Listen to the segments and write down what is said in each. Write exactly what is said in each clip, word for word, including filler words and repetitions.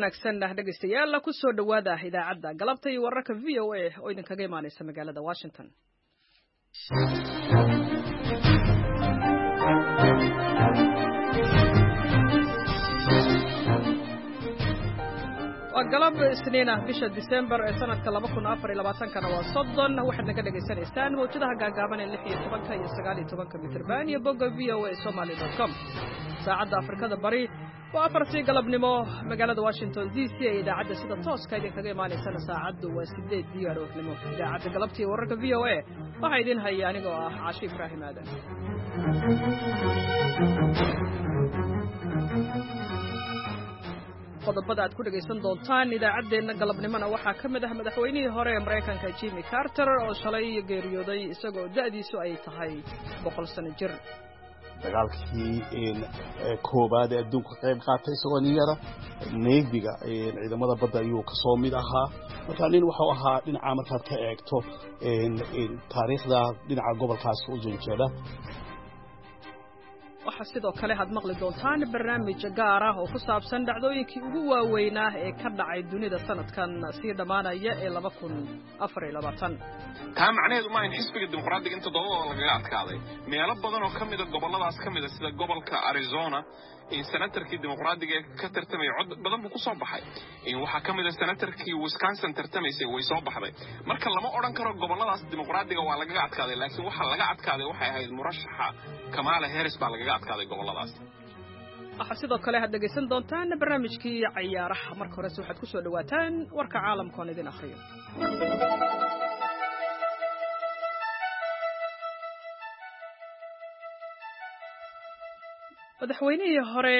wanaagsan dhegeystayaal ku soo dhawaada idaacadda galabta iyo wararka V O A oo idinkaga imaanaysa magaalada Washington. galab isniina bisha December ee sanadka laba kun afar iyo labaatan kana waa soddon waxaad naga dhageysanaysaan mawjadaha gaagaaban ee lix iyo toban iyo sagaal iyo toban mitirban iyo bogga v o a somali dot com. saacadda Afrikada Bari waa afartii galabnimo magaalada Washington D C ee idaacadda sida tooska idinkaga imaanaysa saacaddu waa sideed diyaaroohnimo. idaacadda galabtii wararka V O A waxa idin haya anigoo ah Caashi Ibraahim Aadan. qodobada aad ku dhageysan doontaan idaacadeena galabnimona waxaa ka mid ah madaxweynihii hore ee Mareykanka Jimmy Carter oo shalay geeriyooday isagoo da'diisu ay tahay boqol sano jir. dagaalkii in koobaad ee adduunka qayb qaatay isagoo nin yara neefiga ciidamada badda ayuu ka soo mid ahaa marka nin wuxuu ahaa dhinaca markaad ka eegto in taariikhda dhinaca gobolkaas u janjeeda. waxa sidoo kale had maqli doontaan barnaamij gaar ah oo ku saabsan dhacdooyinkii ugu waaweynaa ee ka dhacay dunida sanadkan sii dhamaanaya ee laba kun afar iyo labaatan. taa macnaheedu ma in xisbiga dimuqraadiga inta doodada lagaga adkaaday meelo badan oo kamid ah goboladaas kamid ah sida gobolka Arizona in senatarkii dimuqraadiga ka tartamay cod badan buu ku soo baxay in waxa kamid ah senatarkii Wisconsin tartamaysay way soo baxday marka lama oran karo goboladaas dimuqraadiga waa lagaga adkaaday laakiin waxa laga adkaaday waxay ahayd murashaxa Kamala Harris baa lagaga adkaaday goboladaas. waxa sidoo kale had dhageysan doontaan barnaamijkii ciyaaraha marka hore waxaad ku soo dhawaataan warka caalamka oo idin akhriyo. madaxweynihii hore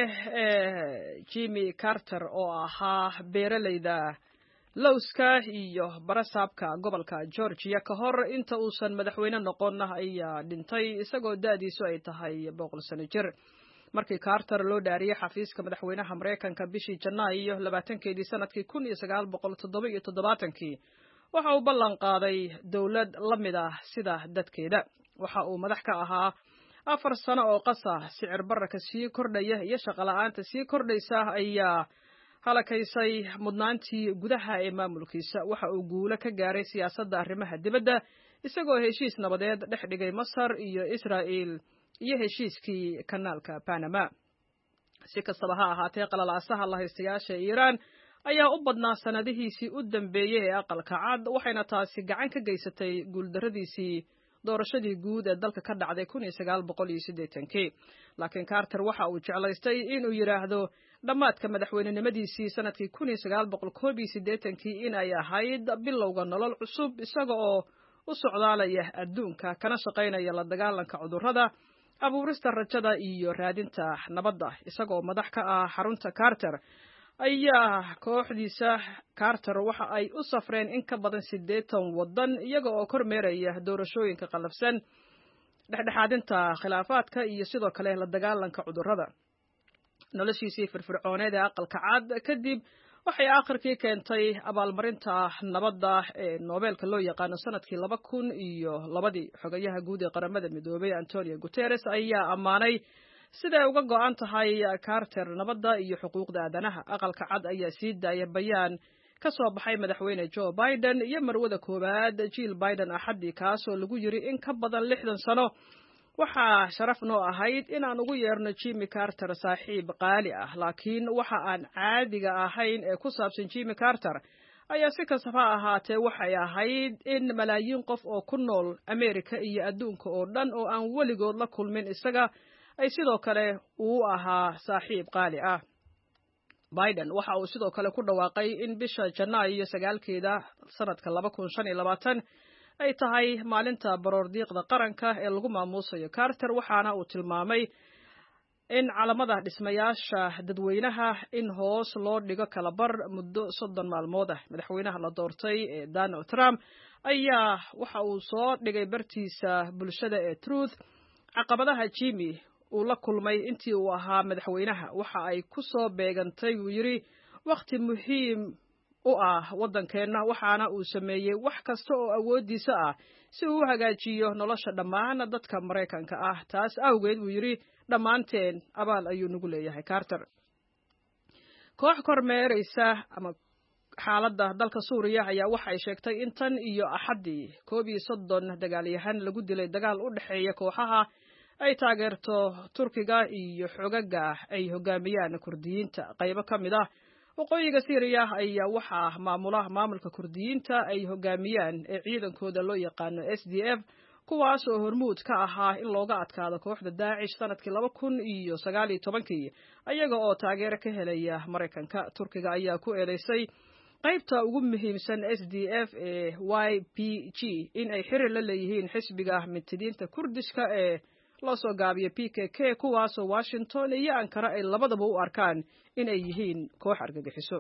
ee Jimmy Carter oo ahaa beeralayda lowska iyo barasaabka gobolka Georgia ka hor inta uusan madaxweyne noqon ayaa dhintay isagoo da'diisu ay tahay boqol sano jir. markii Carter loo dhaariyay xafiiska madaxweynaha Mareykanka bishii Janaayo labaatankeedii sanadkii kun iyo sagaal boqol toddoba iyo toddobaatankii waxa uu ballan qaaday dawlad la mid ah sida dadkeeda. waxa uu madax ka ahaa afar sano oo qasa sicir bararka sii kordhaya iyo shaqo la'aanta sii kordhaysa ayaa halakaysay mudnaantii gudaha ee maamulkiisa. waxa uu guulo ka gaaray siyaasadda arrimaha dibadda isagoo heshiis nabadeed dhex dhigay Masar iyo Israa'iil iyo heshiiskii kanaalka Panama. si kastaba ha ahaatee qalalaasaha la haystayaasha Iiraan ayaa u badnaa sanadihiisii u dambeeyay ee aqalka cad waxayna taasi gacan ka geysatay guuldaradiisii doorashadii guud ee dalka ka dhacday kun iyo sagaal boqol iyo siddeetankii. laakiin Carter waxa uu jeclaystay inuu yiraahdo dhamaadka madaxweynenimadiisii sanadkii kun iyo sagaal boqol koob iyo siddeetankii in ay ahayd bilowga nolol cusub isaga oo u socdaalaya adduunka kana shaqaynaya la dagaalanka cudurrada abuurista rajada iyo raadinta nabadda. isagoo madax ka ah xarunta Carter ayaa kooxdiisa Carter waxa ay u safreen in ka badan siddeetan wadan iyaga oo kormeeraya doorashooyinka qalafsan dhexdhexaadinta khilaafaadka iyo sidoo kale la dagaalanka cudurrada. noloshiisii firfircooneed ee aqalka cad kadib waxay aakhirkii keentay abaalmarinta nabadda ee Nobelka loo yaqaano sanadkii laba kun iyo labadii. xogayaha guud ee qaramada midoobay Antonio Guterres ayaa ammaanay siday uga go'an tahay Carter nabadda iyo xuquuqda aadanaha. aqalka cad ayaa sii daaya bayaan ka soo baxay madaxweyne Joe Biden iyo marwada koobaad Jill Biden axadii kaasoo lagu yiri in ka badan lixdan sano waxaa sharaf noo ahayd inaan ugu yeerno Jimmy Carter saaxiib qaali ah laakiin waxa aan caadiga ahayn ee ku saabsan Jimmy Carter ayaa si kastaba ahaatee waxay ahayd in malaayiin qof oo ku nool Amerika iyo adduunka oo dhan oo aan weligood la kulmin isaga ay sidoo kale uu ahaa saaxiib qaali ah. Biden waxa uu sidoo kale ku dhawaaqay in bisha Janaayo sagaalkeeda sanadka laba kun shan iyo labaatan ay tahay maalinta baroordiiqda qaranka ee lagu maamuusayo Carter waxaana uu tilmaamay in calamada dhismayaasha dadweynaha in hoos loo dhigo kala bar muddo soddon maalmood ah. madaxweynaha la doortay ee Donald Trump ayaa waxa uu soo dhigay bartiisa bulshada ee Truth caqabadaha Jimmy uu la kulmay intii uu ahaa madaxweynaha waxa ay ku soo beegantay uu yiri waqti muhiim u ah wadankeena waxaana uu sameeyay wax kasta oo awoodiisa ah si uu u hagaajiyo nolosha dhammaan dadka Mareykanka ah. taas awgeed uu yiri dhammaanteen abaal ayuu nagu leeyahay Carter. koox kormeeraysa ama xaaladda dalka Suuriya ayaa waxa ay sheegtay in tan iyo Axadii koob iyo soddon dagaalyahan lagu dilay dagaal u dhaxeeya kooxaha ay taageerto Turkiga iyo xogaga ay hogaamiyaan Kurdiyiinta. Qaybo ka mid ah waqooyiga Syria ayaa waxa maamula maamulka Kurdiyiinta ay hogaamiyaan ee ciidankooda loo yaqaano S D F, kuwaas oo hormuud ka ahaa in looga adkaado kooxda Daesh sanadkii laba kun iyo sagaal iyo tobankii ayaga oo taageero ka helaya Mareykanka. Turkiga ayaa ku eedeysay qaybta ugu muhiimsan S D F ee Y P G in ay xiriir la leeyihiin xisbiga mitidiinta Kurdiska ee loo soo gaabiyo P K K, kuwaas oo Washington iyo Ankara ay labadaba u arkaan in ay yihiin koox argagixiso.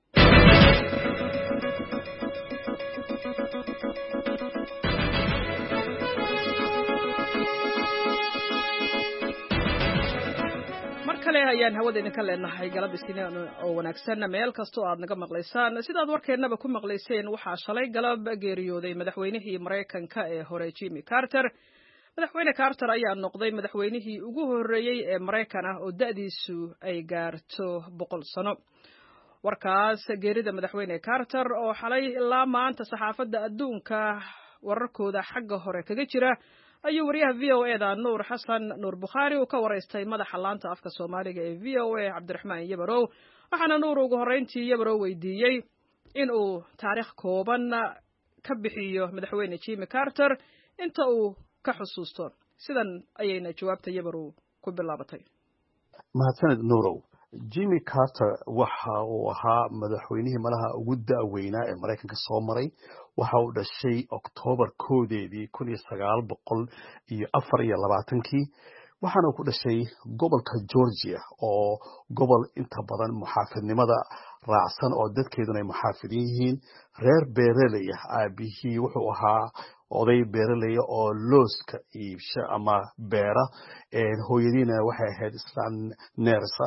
kale ayaan hawada idinka leenahay galab isniin oo wanaagsan meel kasto aad naga maqlaysaan. sidaad warkeenaba ku maqlayseen waxaa shalay galab geeriyooday madaxweynihii Mareykanka ee hore Jimmy Carter. madaxweyne Carter ayaa noqday madaxweynihii ugu horeeyay ee Mareykan ah oo da'diisu ay gaarto boqol sano. warkaas geerida madaxweyne Carter oo xalay ilaa maanta saxaafadda adduunka wararkooda xagga hore kaga jira ayuu wariyaha V O A da Nuur Xasan Nuur Bukhari uu ka wareystay madaxa laanta afka Soomaaliga ee V O A Cabdiraxmaan Yabarow. waxaana Nuur ugu horeyntii Yabarow weydiiyey in uu taariikh kooban ka bixiyo madaxweyne Jimmy Carter inta uu ka xusuusto. sidan ayayna jawaabta Yabarow ku bilaabatay. mahadsanid Nuurow. Jimmy Carter waxa uu ahaa madaxweynihii malaha ugu da'weynaa ee Mareykanka soo maray. waxa uu dhashay October koodeedii kun iyo sagaal boqol iyo afar iyo labaatankii. waxaana uu ku dhashay gobolka Georgia oo gobol inta badan muxaafidnimada raacsan oo dadkeeduna ay muxaafidin yihiin. reer beeraley ah aabihii wuxuu ahaa oday beeraley oo looska iibsha ama beera. hooyadiina waxay ahayd islaan neersa.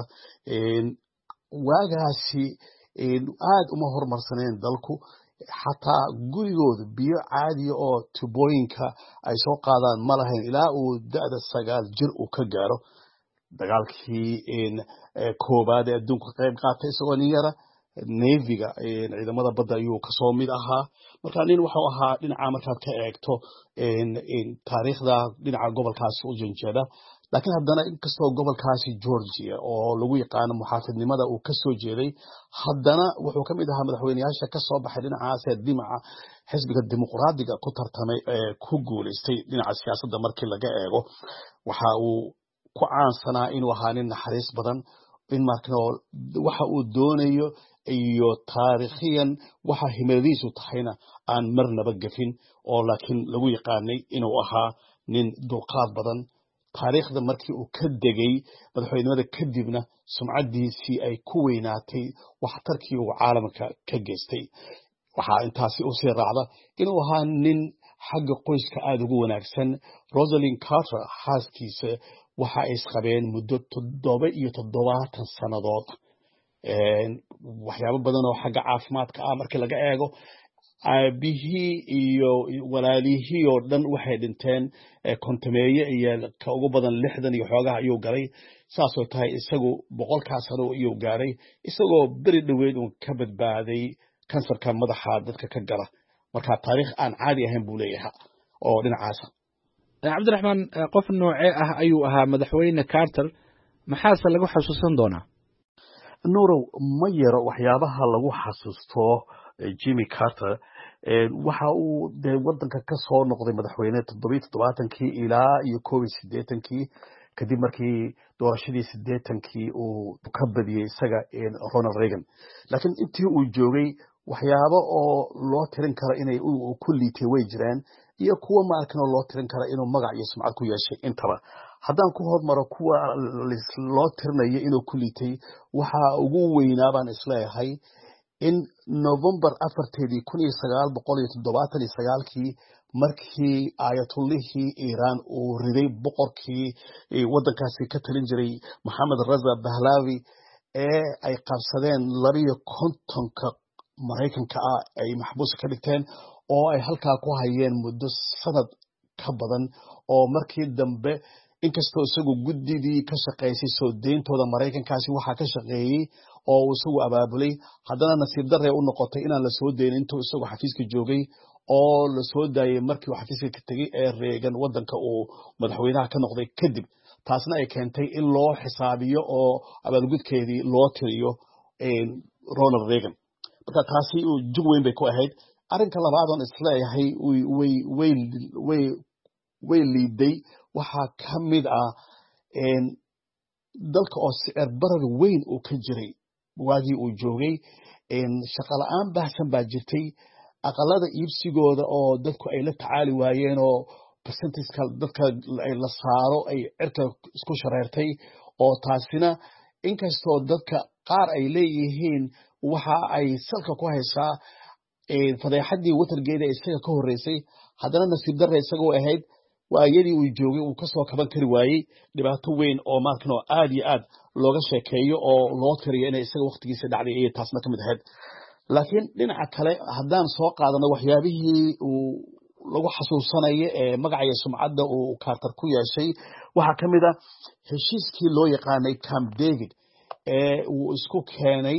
waagaasi aad uma horumarsaneen dalku. xataa gurigooda biyo caadiya oo tubooyinka ay soo qaadaan ma lahayn ilaa uu da'da sagaal jir uu ka gaaro. dagaalkii koobaad ee adduunka qayb qaatay isagoo nin yara. neviga ciidamada badda ayuu kasoo mid ahaa. marka nin wuxuu ahaa dhinaca markaad ka eegto taariikhda dhinaca gobolkaasi u janjeeda. laakiin haddana inkastoo gobolkaasi Georgia oo lagu yaqaano muxaafidnimada uu kasoo jeeday, haddana wuxuu ka mid ahaa madaxweynayaasha kasoo baxay dhinacaas ee dhinaca xisbiga dimuqraadiga ku tartamay ee ku guuleystay dhinaca siyaasadda. markii laga eego waxa uu ku caansanaa inuu ahaa nin naxariis badan, in markano waxa uu doonayo iyo taariikhiyan waxa himiladiisu tahayna aan marnaba gafin, oo laakiin lagu yaqaanay inuu ahaa nin dulqaad badan. taariikhda markii uu ka degay madaxweynimada kadibna sumcadiisii ay ku weynaatay waxtarkii uu caalamka ka geystay. waxaa intaasi u sii raacda inuu ahaa nin xagga qoyska aad ugu wanaagsan. Rosalind Carter xaaskiisa waxa ay isqabeen muddo toddoba iyo toddobaatan sannadood. waxyaabo badan oo xagga caafimaadka ah markii laga eego. aabihii iyo walaalihii oo dhan waxay dhinteen kontameeye iyo ka ugu badan lixdan iyo xoogaha ayuu galay. saasoo tahay isagu boqolkaa sano ayuu gaaray, isagoo beri dhoweed uu ka badbaaday kansarka madaxa dadka ka gala. marka taariikh aan caadi ahayn buu leeyahay oo dhinacaasa. cabdiraxmaan, qof noocee ah ayuu ahaa madaxweyne Carter? maxaase lagu xasuusan doonaa? Nuurow, ma yaro waxyaabaha lagu xasuusto Jimmy Carter. waxa uu de wadanka ka soo noqday madaxweyne toddoba iyo toddobaatankii ilaa iyo koob iyo siddeetankii, kadib markii doorashadii siddeetankii uu ka badiyey isaga Ronald Reagan. laakiin intii uu joogay waxyaabo oo loo tirin karo inay ku liitay way jiraan, iyo kuwa maarkan oo loo tirin karo inuu magac iyo sumcad ku yeeshay intaba. haddaan ku hormaro kuwa loo tirinayo inuu ku liitay, waxa ugu weynaa baan isleeyahay in November afarteedii kun iyo sagaal boqol iyo toddobaatan iyo sagaalkii markii ayatullihii Iran uu riday boqorkii wadankaasi ka talin jiray Mohammad Reza Pahlavi ee ay qabsadeen labiyo kontonka Mareykanka ah ay maxbuus ka dhigteen oo ay halkaa ku hayeen muddo sanad ka badan, oo markii dambe inkastoo isagu guddidii ka shaqaysay soo deyntooda maraykankaasi waxaa ka shaqeeyey oo uu isagu abaabulay haddana nasiib darre u noqotay inaan la soo deynin intuu isagu xafiiska joogay oo la soo daayay markii uu xafiiska ka tegey ee Reagan waddanka uu madaxweynaha ka noqday kadib taasna ay keentay in loo xisaabiyo oo abaalgudkeedii loo tiriyo Ronald Reagan marka taasi uu jug weyn bay ku ahayd arrinka labaad oo isleeyahay way way way way way liiday waxaa ka mid ah dalka oo sicir barar weyn uu ka jiray waagii uu joogay shaqo la'aan baahsan baa jirtay aqalada iibsigooda oo dadku ay la tacaali waayeen oo percentageska dadka la saaro ay cirka isku shareertay oo taasina inkastoo dadka qaar ay leeyihiin waxa ay salka ku haysaa fadeexadii watergeeda isaga ka horeysay haddana nasiib darre isagoo ahayd waayadii uu joogay uu kasoo kaban kari waayey dhibaato weyn oo markan oo aad iyo aad looga sheekeeyo oo loo tiriyo inay isaga waqtigiisa dhacday iyo taasna ka mid ahayd laakiin dhinaca kale haddaan soo qaadano waxyaabihii uu lagu xasuusanayo ee magaca sumcadda uu Carter ku yeeshay waxaa ka mid ah heshiiskii loo yaqaanay Camp David ee uu isku keenay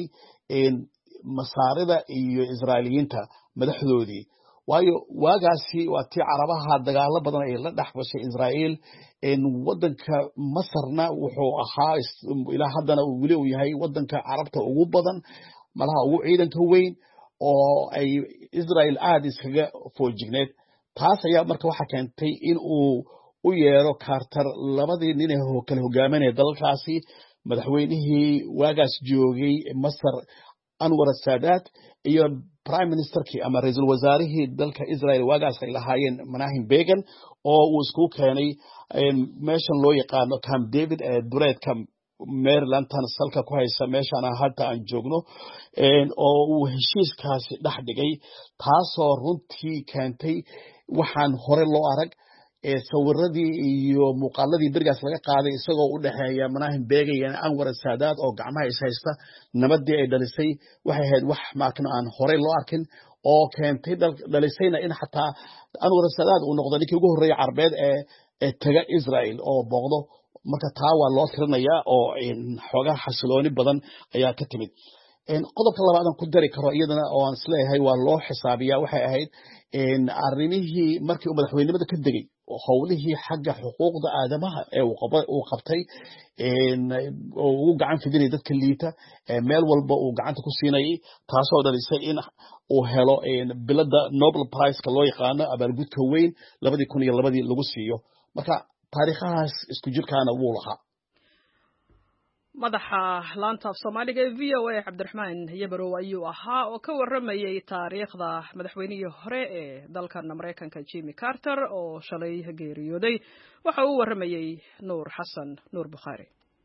masaarida iyo Israa'iiliyiinta madaxdoodii waayo waagaasi waa tii carabaha dagaalo badan ay la dhaxbashay Israa'iil in wadanka Masarna wuxuu ahaa ilaa haddana uu weli uu yahay wadanka carabta ugu badan malaha ugu ciidanka weyn oo ay Israa'iil aad iskaga foojigneed taas ayaa marka waxa keentay in uu u yeero Carter labadii nin ee kala hogaaminaya dalkaasi madaxweynihii waagaas joogay Masar Anwar Sadat iyo prime ministerkii ama ra'iisul wasaarihii dalka Israel waagaas ay lahaayeen Menachem Begin oo uu isku keenay meeshan loo yaqaano Camp David ee duleedka Maryland tan salka ku haysa meeshan hadda aan joogno oo uu heshiiskaasi dhex dhigay taasoo runtii keentay waxaan hore loo arag ee sawiradii iyo muuqaaladii berigaas laga qaaday isagoo u dhaxeeya Menachem Begin iyo Anwar Sadat oo gacmaha is haysta nabadii ay dhalisay waxay ahayd wax maakna aan hore loo arkin oo keentay dhalisayna in xataa Anwar Sadat uu noqdo ninkii ugu horeeyay Carbeed ee ee taga Israel oo booqdo marka taa waa loo tirinayaa oo xogaha xasilooni badan ayaa ka timid qodobka labaad aan ku dari karo iyadana oo aan isleeyahay waa loo xisaabiyaa waxay ahayd arrimihii markii uu madaxweynimada ka degay howlihii xagga xuquuqda aadamaha ee uu qabtay oo uu gacan fidinay dadka liita meel walba uu gacanta ku siinayay taasoo dhalisay in uu helo bilada Nobel Prize-ka loo yaqaano abaalgudka weyn labadii kun iyo labadii lagu siiyo marka taariikhahaas isku jirkaana wuu lahaa madaxa laanta af Soomaaliga ee V O A Cabdiraxmaan Yabarow ayuu ahaa oo ka waramayay taariikhda madaxweynihii hore ee dalka Mareykanka Jimmy Carter oo shalay geeriyooday waxa uu waramayay Nuur Xasan Nuur Bukhari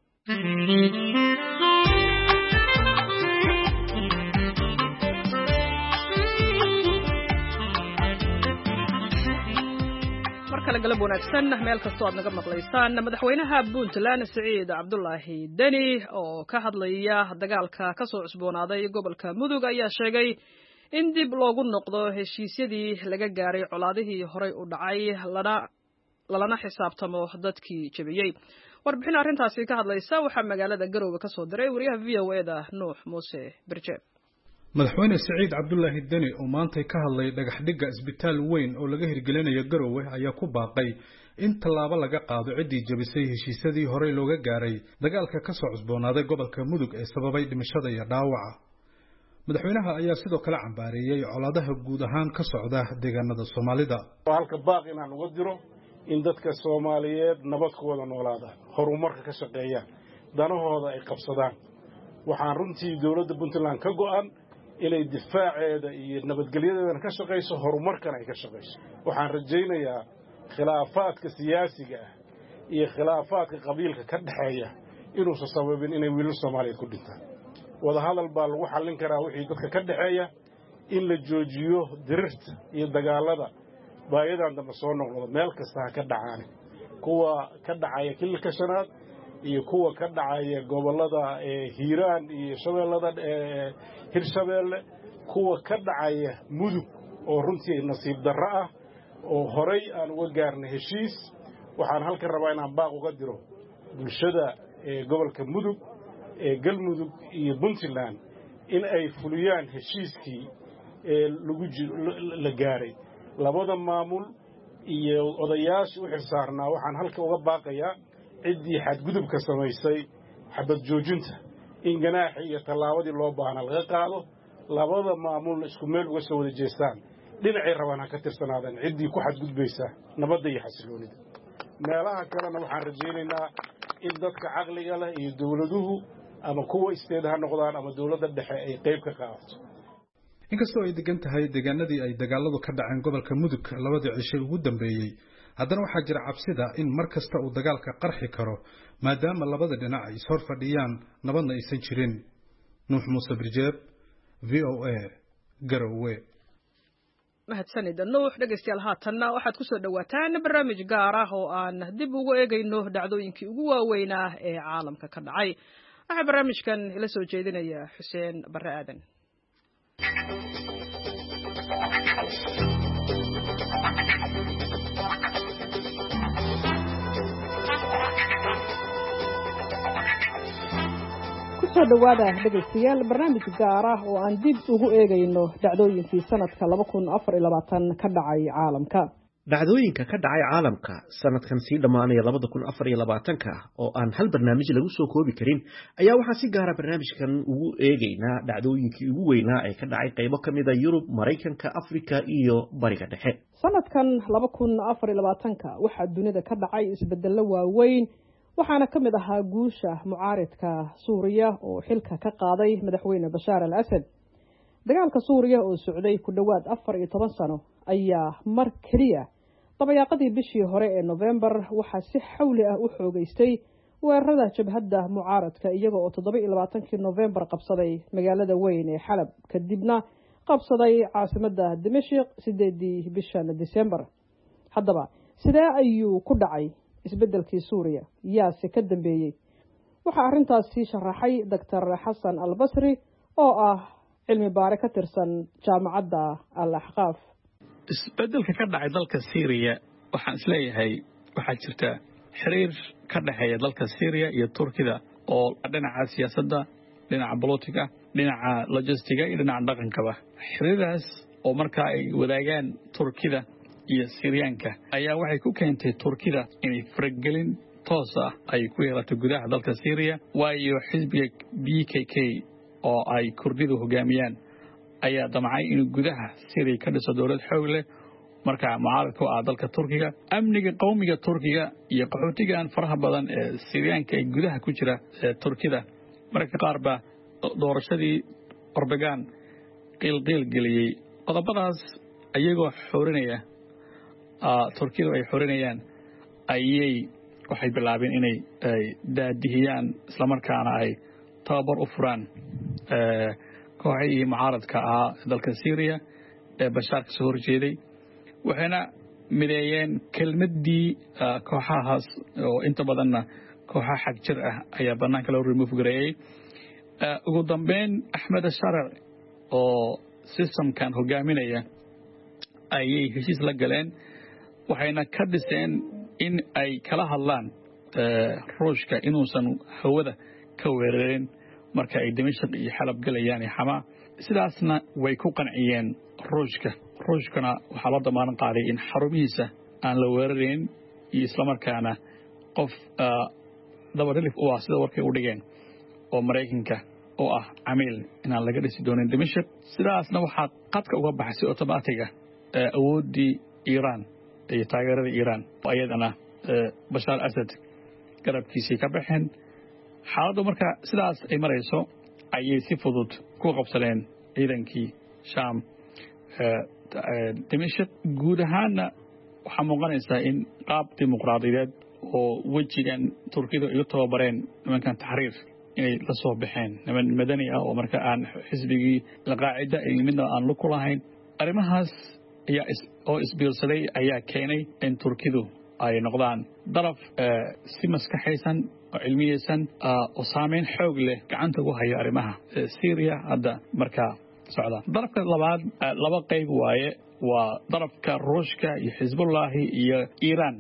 kala galab wanaagsan meel kastoo aad naga maqlaysaan madaxweynaha Puntland Siciid Cabdullaahi Deni oo ka hadlaya dagaalka ka soo cusboonaaday gobolka Mudug ayaa sheegay in dib loogu noqdo heshiisyadii laga gaaray colaadihii horey u dhacay lana lana xisaabtamo dadkii jabiyay warbixin arrintaasi ka hadlaysa waxa magaalada Garowe ka soo diray wariyaha V O A da Nuux Muuse Birje madaxweyne Siciid Cabdullaahi Deni oo maanta ka hadlay dhagax dhigga isbitaal weyn oo laga hirgelinayo Garowe ayaa ku baaqay in tallaabo laga qaado cidii jabisay heshiisyadii hore looga gaaray dagaalka ka soo cusboonaaday gobolka Mudug ee sababay dhimashada iyo dhaawaca madaxweynaha ayaa sidoo kale cambaareeyay colaadaha guud ahaan ka socda deegaanada Soomaalida halka baaq inaan uga diro in dadka Soomaaliyeed nabad ku wada noolaadaan horumarka ka shaqeeyaan danahooda ay qabsadaan waxaan runtii dawladda Puntland ka go'an inay difaaceeda iyo nabadgelyadeeda ka shaqeyso horumarkan ay ka shaqeyso waxaan rajaynayaa khilaafaadka siyaasiga ah iyo khilaafaadka qabiilka ka dhaxeeya inuu sababin inay wiilal Soomaaliyeed ku dhintaan wada hadal baa lagu xallin karaa wixii dadka ka dhaxeeya in la joojiyo dirirta iyo dagaalada baayadan damba soo noqdo meel kasta ka dhacaan kuwa ka dhacaya kilka shanaad iyo kuwa ka dhacaya gobolada Hiiraan iyo Shabeellada Hirshabeelle kuwa ka dhacaya Mudug oo runtii nasiib darro ah oo horey aan uga gaarnay heshiis waxaan halkan rabaa inaan baaq uga diro bulshada gobolka mudug ee galmudug iyo puntland in ay fuliyaan heshiiskii lagu la gaaray labada maamul iyo odayaasha u xilsaarnaa. waxaan halka uga baaqayaa ciddii xadgudubka samaysay xabad joojinta in ganaaxii iyo tallaabadii loo baahnaa laga qaado, labada maamulna isku meel uga soo wada jeestaan, dhinacay rabaan ha ka tirsanaadaan ciddii ku xadgudbaysa nabadda iyo xasiloonida. meelaha kalena waxaan rajaynaynaa in dadka caqliga leh iyo dawladuhu ama kuwa isteed ha noqdaan ama dawladda dhexe ay qayb ka qaadato. inkastoo ay degan tahay deegaanadii ay dagaaladu ka dhaceen gobolka mudug labadii cishay ugu dambeeyey, haddana waxaa jira cabsida in mar kasta uu dagaalka qarxi karo maadaama labada dhinac ay ishor fadhiyaan nabadna aysan jirin. nuux muuse birjeeb, v o a, garowe. mahadsanida nuux. dhegaystayaal haatanna waxaad ku soo dhowaataan barnaamij gaar ah oo aan dib ugu eegayno dhacdooyinkii ugu waaweynaa ee caalamka ka dhacay. waxaa barnaamijkan ila soo jeedinaya xuseen barre aadan. kusoo dhawaada dhegaystayaal barnaamij gaar ah oo aan dib ugu eegayno dhacdooyinkii sanadka laba kun afar iyo labaatan ka dhacay caalamka. dhacdooyinka ka dhacay caalamka sanadkan sii dhammaanaya labada kun afar iyo labaatanka oo aan hal barnaamij lagu soo koobi karin ayaa waxaan si gaara barnaamijkan ugu eegaynaa dhacdooyinkii ugu weynaa ee ka dhacay qaybo ka mid a Yurub, Maraykanka, Afrika iyo Bariga Dhexe. sanadkan laba kun afar iyo labaatanka waxaa dunida ka dhacay isbeddello waaweyn, waxaana ka mid ahaa guusha mucaaridka Suuriya oo xilka ka qaaday madaxweyne Bashaar al-Asad. dagaalka Suuriya oo socday ku dhawaad afar iyo toban sano ayaa mar kaliya dabayaaqadii bishii hore ee November waxaa si xawli ah u xoogaystay weerarada jabhadda mucaaradka iyaga oo toddoba iyo labaatankii November qabsaday magaalada weyn ee Xalab, kadibna qabsaday caasimadda Dimashq sideedii bishan December. haddaba sidee ayuu ku dhacay isbeddelkii Suuriya? yaase ka dambeeyay? waxaa arrintaasi sharaxay Doctor Xasan Al-Basri oo ah cilmi baare ka tirsan jaamacadda Al-Ahqaaf. isbeddelka ka dhacay dalka Syria waxaan isleeyahay waxaa jirta xiriir ka dhaxeeya dalka Syria iyo Turkiga oo dhinaca siyaasadda, dhinaca politika, dhinaca logistiga iyo dhinaca dhaqankaba. xiriiraas oo markaa ay wadaagaan Turkida iyo Syriyaanka ayaa waxay ku keentay Turkida inay faragelin toos ah ay ku yeelato gudaha dalka Syria, waayo xisbiga B K K oo ay Kurdidu hogaamiyaan ayaa damcay inuu gudaha Syria ka dhiso dowlad xoog leh markaa mucaaradku ah dalka Turkiga. amniga qowmiga Turkiga iyo qaxootigan faraha badan ee Syriyaanka ee gudaha ku jira ee Turkida marka qaar ba doorashadii Erdogan qilqil geliyay. qodobadaas ayagoo xorinaya Turkidu ay xorinayaan ayay waxay bilaabeen inay daadihiyaan isla markaana ay tababar u furaan kooxihii mucaaradka ahaa dalka Syria ee Bashaar ka soo horjeeday, waxayna mideeyeen kelmaddii kooxahaas oo inta badanna kooxa xag jir ah ayaa bannaanka loo remove gareeyay. ugu dambeyn Axmed Sharac oo systemkan hogaaminaya ayay heshiis la galeen, waxayna ka dhiseen in ay kala hadlaan ruushka inuusan hawada ka weerarin marka ay Dimashq iyo Xalab galayaan Xama. sidaasna way ku qanciyeen ruushka. ruushkana waxaa la damaanad qaaday in xarumihiisa aan la weerarin iyo isla markaana qof daba relief u ah sida warkay u dhigeen oo Maraykanka oo ah camiil inaan laga dhisi doonin Dimashq. sidaasna waxaa qadka uga baxay automatic-ga awoodii Iran iyo taageerada Iran oo ayadana Bashaar al-Asad garabkiisii ka baxeen. xaaladdu marka sidaas ay marayso ayay si fudud ku qabsadeen ciidankii Sham Dimashq. guud ahaanna waxaa muuqanaysaa in qaab dimuqraadiyadeed oo wejigan Turkidu ay u tababareen nimankan taxriir inay la soo baxeen niman madani ah oo marka aan xisbigii Al-Qaacida ay midna aan lu kulahayn. arrimahaas ayaa oo isbiirsaday ayaa keenay in Turkidu ay noqdaan daraf si maskaxaysan oo cilmiyeysan oo saameyn xoog leh gacanta ugu haya arrimaha Syria hadda markaa socda. darafka labaad laba qayb waaye, waa darafka Ruushka iyo Xisbullaahi iyo Iran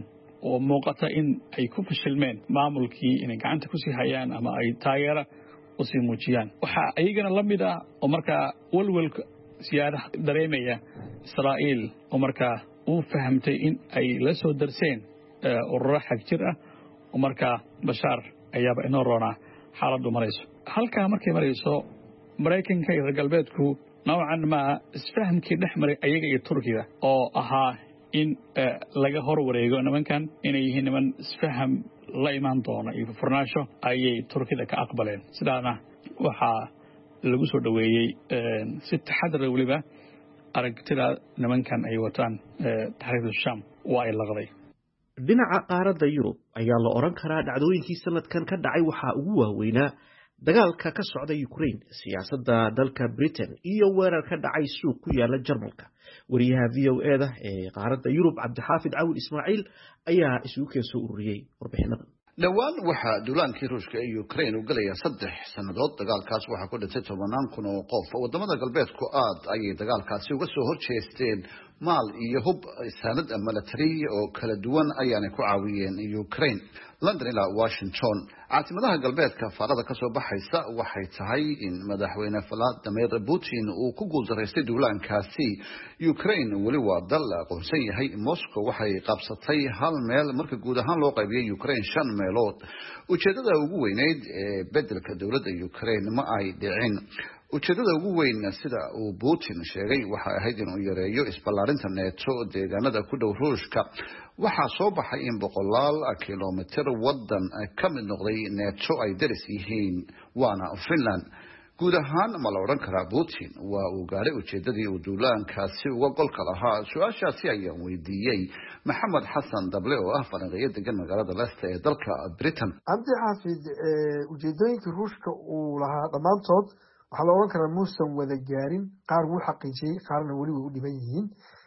oo muuqata in ay ku fashilmeen maamulkii inay gacanta ku sii hayaan ama ay taageero u sii muujiyaan waxaa ayagana la mid ah oo markaa walwalka siyaadaha dareemaya Israa'iil oo markaa uu fahamtay in ay la soo darseen ururo xag jir ah oo markaa Bashaar ayaaba inoo roonaa xaaladdu marayso halkaa markay marayso Mareykanka iyo reer galbeedku noocan ma isfahamkii dhex maray ayaga iyo Turkiga oo ahaa in laga hor wareego nimankan inay yihiin niman isfaham la imaan doona iyo furnaasho ayay Turkiga ka aqbaleen sidaana waxaa lagu soo dhaweeyay si taxadar waliba aragtida nimankan ay wataan taxriirka Sham waa ay laqday dhinaca qaaradda Yurub ayaa la oran karaa dhacdooyinkii sanadkan ka dhacay waxa ugu waaweynaa dagaalka ka socda Ukraine siyaasadda dalka Britain iyo weerar ka dhacay suuq ku yaala Jarmalka wariyaha V O A da ee qaaradda Yurub Cabdixaafid Cawil Ismaaciil ayaa isugu keenso ururiyay warbixinadan dhawaan waxaa duulaankii Ruushka ee Ukraine u galaya saddex sanadood dagaalkaas waxaa ku dhintay tobanaan kun oo qof wadamada galbeedku aad ayay dagaalkaasi uga soo horjeesteen maal iyo hub sanad military oo kala duwan ayaana ku caawiyeen Ukraine London ilaa Washington caasimadaha galbeedka faarada ka soo baxaysa waxay tahay in madaxweyne Vladimir Putin uu ku guuldareystay duulaankaasi Ukraine wali waa dal aqoonsan yahay Moscow waxay qabsatay hal meel marka guud ahaan loo qaybiyay Ukraine shan meelood ujeedada ugu weyneyd ee bedelka dawladda Ukraine ma ay dhicin ujeedada ugu weyn sida uu Putin sheegay waxa ahayd inuu yareeyo isballaarinta NATO deegaanada ku dhow Ruushka waxaa soo baxay in boqolaal kiiloomitir wadan ka mid noqday NATO ay daris yihiin waana Finland guud ahaan ma la oran karaa Putin waa uu gaaray ujeedadii uu duulaankaasi uga golka lahaa su-aashaasi ayaan weydiiyey Maxamed Xasan Dable oo ah falanqeeye degan magaalada Leicester ee dalka Britain Cabdi Xaafid ujeedooyinka Ruushka uu lahaa dhamaantood waxaa la oran karaa muusan wada gaarin qaar wuu xaqiijiyay qaarna weli way u dhiban yihiin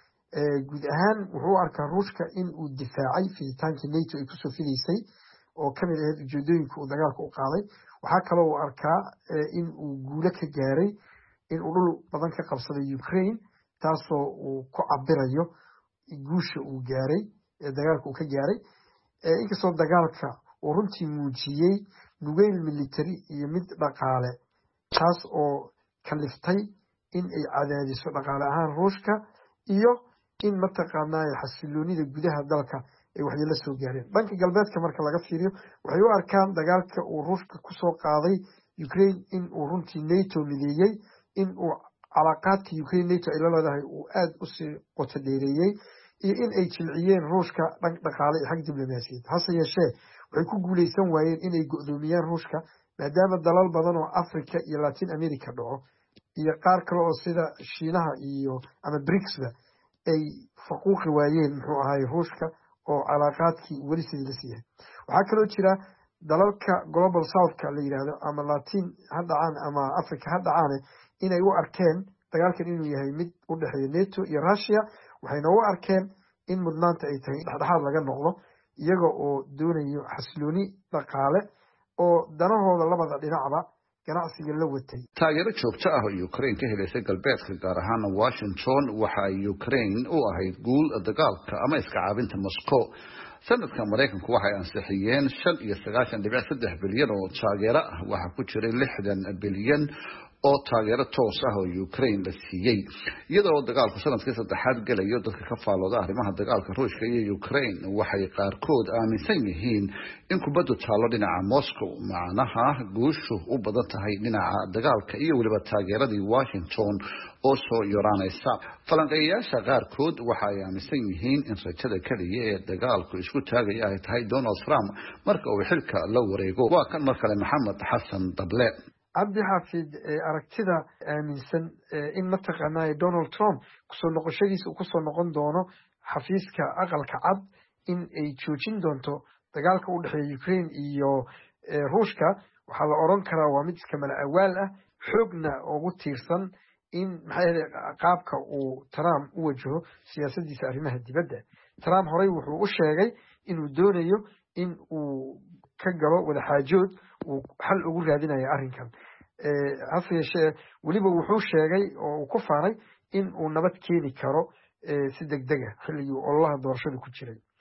guud ahaan wuxuu arkaa Ruushka in uu difaacay fiditaankii NATO ay kusoo fidaysay oo ka mid ahayd ujeedooyinka uu dagaalka u qaaday waxaa kaloo uu arkaa in uu guulo ka gaaray in uu dhul badan ka qabsaday Ukraine taasoo uu ku cabirayo guusha uu gaaray ee dagaalka uu ka gaaray inkastoo dagaalka uu runtii muujiyey nugeyl military iyo mid dhaqaale taas oo kaliftay in ay cadaadiso dhaqaale ahaan Ruushka iyo in mataqaanaa xasiloonida gudaha dalka ay waxyeello soo gaareen dhanka galbeedka marka laga fiiriyo waxay u arkaan dagaalka uu Ruushka ku soo qaaday Ukraine in uu runtii NATO mideeyay in uu calaaqaadka Ukraine NATO ay la leedahay uu aad u sii qoto dheereeyay iyo in ay jilciyeen Ruushka dhanka dhaqaale iyo xag diblomaasiyadeed hase yeeshee waxay ku guuleysan waayeen inay go'doomiyaan Ruushka maadaama dalal badan oo Afrika iyo Latin America dhaco iyo qaar kale oo sida Shiinaha iyo ama BRICS-ba ay faquuqi waayeen muxuu ahaay Ruushka oo calaaqaadkii weli sidii la siiyay waxaa kaloo jira dalalka Global South-ka la yiraahdo ama Latin ha dhacaan ama Afrika ha dhacaan inay u arkeen dagaalkan inuu yahay mid u dhaxeeya NATO iyo Russia waxayna u arkeen in mudnaanta ay tahay dhexdhexaad laga noqdo iyaga oo doonayo xasilooni dhaqaale oo danahooda labada dhinacba ganacsiga la watay taageero joogto ah oo Ukraine ka helaysa galbeedka gaar ahaan Washington waxa ay Ukraine u ahayd guul dagaalka ama iska caabinta Moscow sanadka Mareykanku waxay ansixiyeen shan iyo sagaashan dhibic saddex bilyan oo taageero ah waxa ku jiray lixdan bilyan oo taageero toos ah oo Ukraine la siiyay iyadoo dagaalku sanadkii saddexaad galayo dadka ka faalooda arrimaha dagaalka Ruushka iyo Ukraine waxay qaarkood aaminsan yihiin in kubaddu taalo dhinaca Moscow macnaha guushu u badan tahay dhinaca dagaalka iyo waliba taageeradii Washington oo soo yoraanaysa falanqeeyaasha qaarkood waxay aaminsan yihiin in rajada kaliya ee dagaalku isku taagaya ay tahay Donald Trump marka uu xilka la wareego waa kan mar kale Maxamed Xasan Dable Cabdi Xaafid aragtida aaminsan in mataqaanaa Donald Trump kusoo noqoshadiisa uu kusoo noqon doono xafiiska aqalka cad in ay joojin doonto dagaalka u dhaxeeya Ukraine iyo Ruushka waxaa la oran karaa waa mid iska mala awaal ah xoogna ugu tiirsan in maxay qaabka uu Trump u wajaho siyaasaddiisa arrimaha dibadda Trump horey wuxuu u sheegay inuu doonayo in uu ka galo wada xaajood uu xal ugu raadinayo arrinkan ee hase yeeshee weliba wuxuu sheegay oo uu ku faanay in uu nabad keeni karo si degdeg ah xilligii ololaha doorashada ku jiray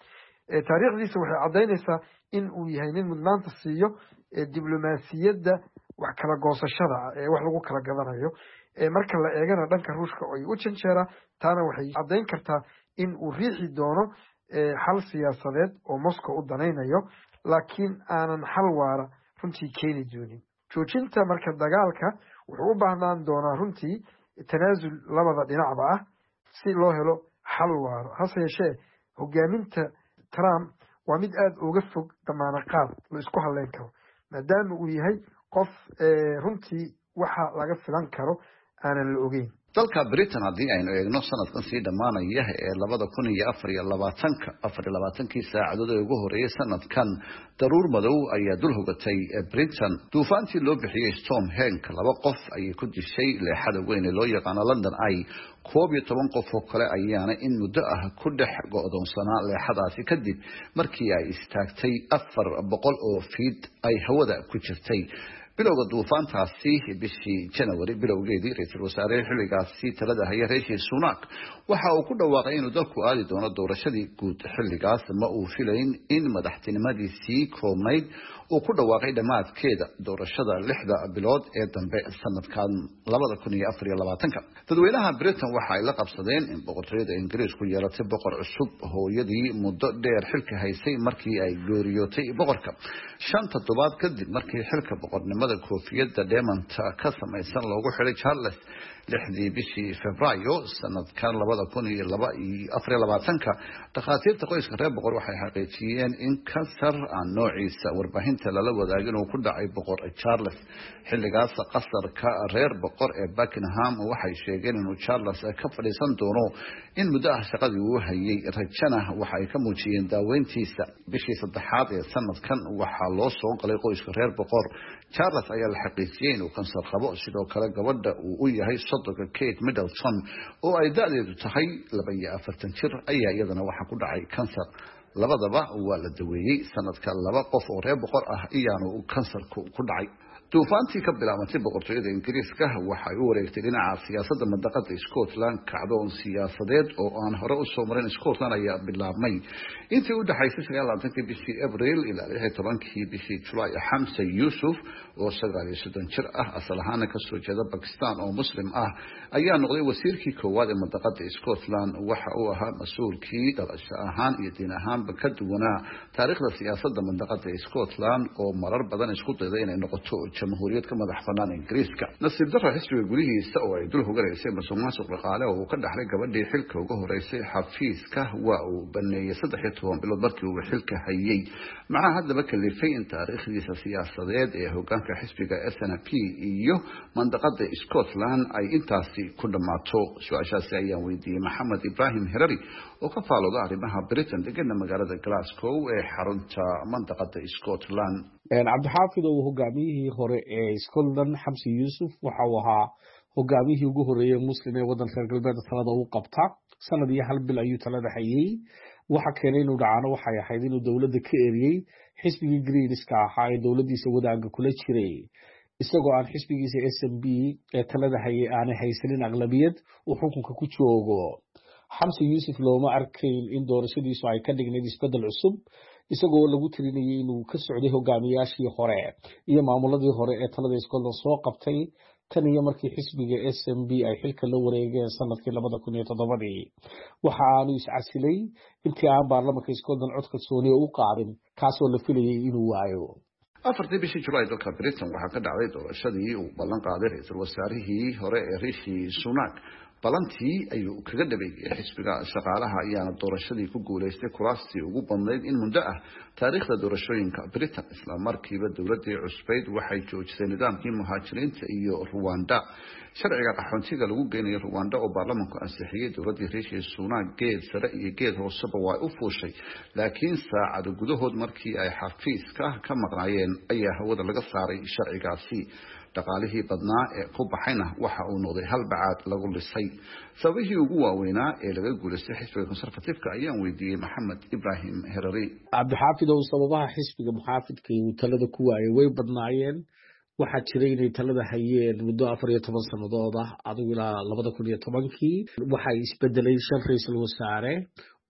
taariikhdiisa waxay caddaynaysaa in uu yahay nin mudnaanta siiyo diblomaasiyadda wax kala goosashada ee wax lagu kala gadanayo marka la eegana dhanka ruushka ay u janjeera taana waxay caddayn kartaa in uu riixi doono xal siyaasadeed oo Moscow u danaynayo laakiin aanan xal waara runtii keeni doonin joojinta marka dagaalka wuxuu u baahnaan doonaa runtii tanaasul labada dhinacba ah si loo helo xal waara hase yeeshee hogaaminta Trump waa mid aad uga fog damaanaqaad la isku haleyn karo maadaama uu yahay qof runtii waxa laga filan karo aanan la ogeyn dalka Britain haddii aynu eegno sanadkan sii dhamaanaya ee labada kun iyo afar iyo labaatanka afar iyo labaatankii saacadood ee ugu horeeyay sanadkan daruur madow ayaa dul hogatay Britain duufaantii loo bixiyay Storm Hank laba qof ayay ku dishay leexada weyn ee loo yaqaan London Eye koob iyo toban qof oo kale ayaana in muddo ah ku dhex go'doonsanaa leexadaasi kadib markii ay istaagtay afar boqol oo feet ay hawada ku jirtay bilowga duufaantaasi bishii January bilowgeedii ra'iisul wasaare xilligaasi talada haya Rishi Sunak waxa uu ku dhawaaqay inuu dalku aadi doono doorashadii guud xilligaas ma uu filayn in madaxtinimadiisii koobnayd uu ku dhawaaqay dhamaadkeeda doorashada lixda bilood ee dambe sanadkan labada kun iyo afar iyo labaatanka dadweynaha Britain waxa ay la qabsadeen in boqortooyada Ingiriisku yeelatay boqor cusub hooyadii muddo dheer xilka haysay markii ay gooriyootay boqorka shan toddobaad kadib markii xilka boqornimada koofiyada Demonta ka samaysan loogu xiray Charles lixdii bishii Febraayo sanadkan labada kun iyo afar iyo labaatanka dhakhaatiirta qoyska reer boqor waxay xaqiijiyeen in kansar aan noociisa warbaahinta lala wadaagin uu ku dhacay boqor Charles xilligaas qasarka reer boqor ee Buckingham waxay sheegeen inuu Charles ka fadhiisan doono in muddo ah shaqadii uu hayay rajana waxay ka muujiyeen daaweyntiisa bishii saddexaad ee sanadkan waxaa loo soo galay qoyska reer boqor Charles ayaa la xaqiijiyay inuu kansar qabo sidoo kale gabadha uu u yahay sodonka Kate Middleton oo ay da'deedu tahay laba iyo afartan jir ayaa iyadana waxa ku dhacay kansar labadaba waa la daweeyay sanadka laba qof oo reer boqor ah iyaanu kansarku ku dhacay duufaantii ka bilaabantay boqortooyada Ingiriiska waxay u wareegtay dhinaca siyaasadda mandaqada Scotland kacdoon siyaasadeed oo aan hore u soo marin Scotland ayaa bilaabmay intii u dhaxaysay sagaal iyo labaatankii bishii April ilaa lix iyo tobankii bishii July Hamza Yusuf oo sagaal iyo soddon jir ah asal ahaan ka soo jeeda Pakistan oo muslim ah ayaa noqday wasiirkii koowaad ee mandaqada Scotland waxa uu ahaa mas'uulkii dhalasho ahaan iyo diin ahaanba ka duwanaa taariikhda siyaasadda mandaqada Scotland oo marar badan isku dayday inay noqoto jamhuuriyad ka madax bannaan Ingiriiska nasiib darro xisbiga gudihiisa oo ay dul hogareysay musuqmaasuq dhaqaale oo ka dhaxlay gabadhii xilka uga horeysay xafiiska waa uu baneeyay saddex iyo toban bilood markii uu xilka hayay maxaa haddaba kalifay in taariikhdiisa siyaasadeed ee hogaanka xisbiga S N P iyo mandaqada Scotland ay intaasi ku dhamaato su'aashaasi ayaan weydiiyey Maxamed Ibrahim Herari oo ka faalooda arrimaha Britain degana magaalada Glasgow ee xarunta mandaqada Scotland cabdixaafid oo hogaamiyihii hore ee Scotland Hamza Yusuf waxa uu ahaa hogaamiyihii ugu horeeyay muslim ee wadanka reer galbeedka talada uu qabta sanad iyo hal bil ayuu talada hayay waxa keenay inuu dhacaano waxay ahayd inuu dawladda ka eriyay xisbigii Greenska ahaa ee dawladdiisa wadaaga kula jiray isagoo aan xisbigiisa S N P ee talada hayay aanay haysanin aqlabiyad uu xukunka ku joogo Hamza Yusuf looma arkayn in doorashadiisu ay ka dhignayd isbedel cusub isagoo lagu tirinayay inuu ka socday hogaamiyaashii hore iyo maamuladii hore ee talada Scotland soo qabtay tan iyo markii xisbiga S N P ay xilka la wareegeen sanadkii labada kun iyo toddobadii waxa aanu iscasilay intii aan baarlamaanka Scotland cod kalsooni u qaadin kaasoo la filayay inuu waayo afartii bishii July dalka Britain waxaa ka dhacday doorashadii uu ballan qaaday ra'iisul wasaarihii hore ee Rishi Sunak balantii ayuu kaga dhabeeyay xisbiga shaqaalaha ayaana doorashadii ku guuleystay kuraastii ugu badnayd in muddo ah taariikhda doorashooyinka Britain isla markiiba dawladii cusbeyd waxay joojisay nidaamkii muhaajiriinta iyo Rwanda sharciga qaxoontiga lagu geenayo Rwanda oo baarlamaanku ansixiyay dawladii Rishi Sunak geed sare iyo geed hooseba waa u fuushay laakiin saacado gudahood markii ay xafiiska ka maqnaayeen ayaa hawada laga saaray sharcigaasi dhaqaalihii badnaa ee ku baxayna waxa uu noqday hal bacaad lagu lisay sababihii ugu waaweynaa ee laga guuleystay xisbiga conservative-ka ayaan weydiiyey Maxamed Ibrahim Herari cabdixaafid oo sababaha xisbiga muxaafidka uu talada ku waayay way badnaayeen waxaa jiray inay talada hayeen muddo afar iyo toban sannadood ah adigu ilaa labada kun iyo tobankii waxay isbedelay shan ra'iisul wasaare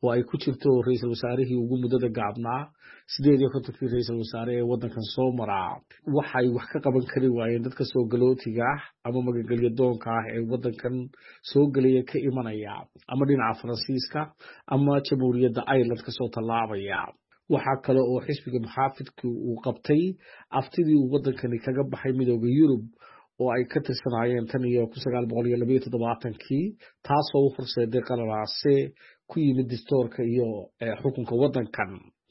oo ay ku jirto ra'iisul wasaarihii ugu muddada gaabnaa sideed iyo kontonkii ra'iisul wasaare ee waddankan soo maraa waxay wax ka qaban kari waayeen dadka soo galootiga ah ama magagelyo doonka ah ee waddankan soo gelaya ka imanaya ama dhinaca Faransiiska ama jamhuuriyadda Ireland ka soo tallaabaya waxaa kale oo xisbiga muxaafidku uu qabtay aftidii uu waddankani kaga baxay midowga Yurub oo ay ka tirsanaayeen tan iyo kun sagaal boqol iyo laba iyo toddobaatankii taasoo u horseeday qalalaase ku yimid dastuurka iyo xukunka waddankan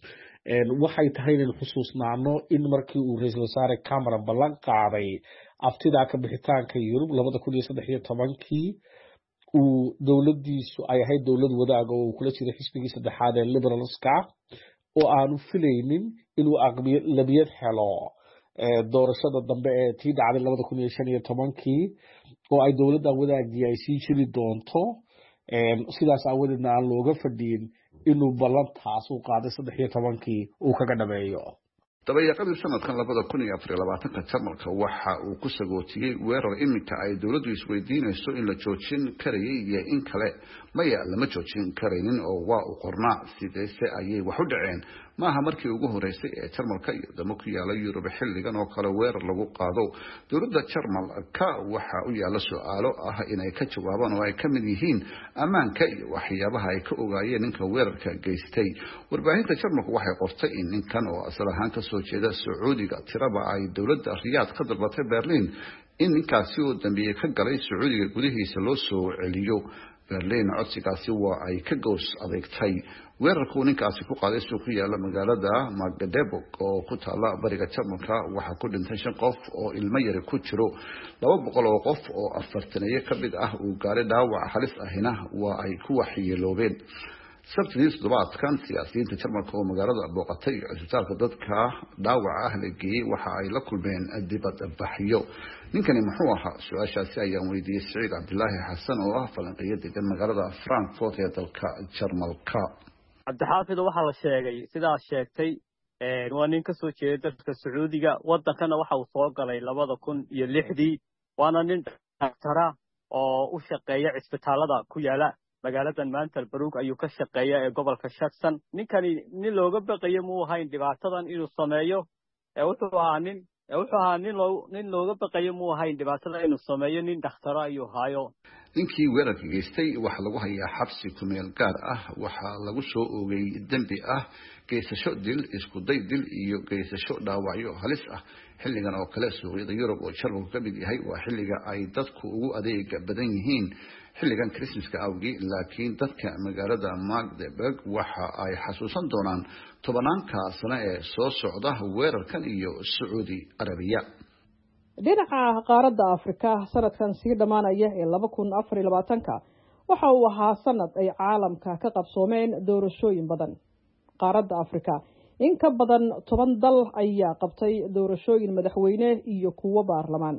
waxay tahay in xusuusnaano in markii uu ra'iisul wasaare Cameron ballan qaaday aftida ka bixitaanka Yurub laba kun iyo saddex iyo tobankii uu dowladdiisu ay ahayd dowlad wadaag oo kula jiray xisbigii saddexaad ee liberalska oo aanu filaynin inuu aqlabiyad helo doorashada dambe ee tii dhacday laba kun iyo shan iyo tobankii oo ay dowladda wadaagii ay sii jiri doonto sidaas aawadeedna aan looga fadhiin inuu ballantaas u qaaday saddex iyo tobankii uu kaga dhameeyo dabayaaqadii sanadkan labada kun iyo afar iyo labaatanka jarmalka waxa uu ku sagootiyey weerar iminka ay dowladdu isweydiinayso in la joojin karayay iyo in kale maya lama joojin karaynin oo waa u qornaa sideese ayay wax u dhaceen maaha markii ugu horeysay ee jarmalka iyo wadamo ku yaala yurub xilligan oo kale weerar lagu qaado dowladda jarmalka waxa u yaala su-aalo ah inay ka jawaabaan oo ay ka mid yihiin ammaanka iyo waxyaabaha ay ka ogaayeen ninka weerarka geystay warbaahinta jarmalku waxay qortay in ninkan oo asal ahaan ka soo jeeda sacuudiga tiraba ay dowladda riyaad ka dalbatay berlin in ninkaasi uu dambiye ka galay sacuudiga gudihiisa loo soo celiyo berlin codsigaasi waa ay ka goos adeegtay weerarku ninkaasi ku qaaday suuq ku yaala magaalada Magdeburg oo ku taala bariga Jarmalka waxa ku dhintay shan qof oo ilmo yar ku jiro laba boqol oo qof oo afartan ka mid ah uu gaaray dhaawac halis ahina waa ay ku waxyeeloobeen sabtidii toddobaadkan siyaasiyiinta Jarmalka oo magaalada booqatay cisbitaalka dadka dhaawac ah la geeyay waxa ay la kulmeen dibad baxyo ninkani muxuu ahaa su-aashaasi ayaan weydiiyey Saciid Cabdilaahi Xasan oo ah falanqeeyo degan magaalada Frankfurt ee dalka Jarmalka cabdixaafid waxaa la sheegay sidaas sheegtay waa nin ka soo jeeda dalka Sacuudiga waddankana waxa uu soo galay labada kun iyo lixdii waana nin dhaktara oo u shaqeeya cisbitaalada ku yaala magaaladan Mantelbrug ayuu ka shaqeeyaa ee gobolka Sachsen ninkani nin looga baqayo muu ahayn dhibaatadan inuu sameeyo ee wuxuu ahaa nin ee wuxuu ahaa nin loo nin looga baqayo muu ahayn dhibaatada inuu sameeyo nin dhakhtar ayuu haayo ninkii weerarka geystay waxa lagu hayaa xabsi ku meel gaar ah waxa lagu soo oogay dambi ah geysasho dil isku day dil iyo geysasho dhaawacyo halis ah xilligan oo kale suuqyada Yurub oo Jarmalku ka mid yahay waa xilliga ay dadku ugu adeega badan yihiin xilligan Christmaska awgii laakiin dadka magaalada Magdeburg waxa ay xasuusan doonaan tobanaanka sano ee soo socda weerarkan iyo Sacuudi Arabiya dhinaca qaaradda Afrika sanadkan sii dhamaanaya ee laba kun afar iyo labaatanka waxa uu ahaa sanad ay caalamka ka qabsoomeen doorashooyin badan qaaradda Afrika in ka badan toban dal ayaa qabtay doorashooyin madaxweyne iyo kuwo baarlamaan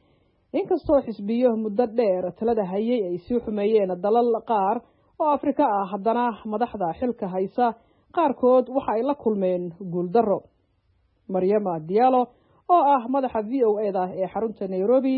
inkastoo xisbiyo muddo dheer talada hayay ay sii xumeeyeen dalal qaar oo Afrika ah haddana madaxda xilka haysa qaarkood waxa ay la kulmeen guuldarro Maryama Diallo oo ah madaxa V O A da ee xarunta Nairobi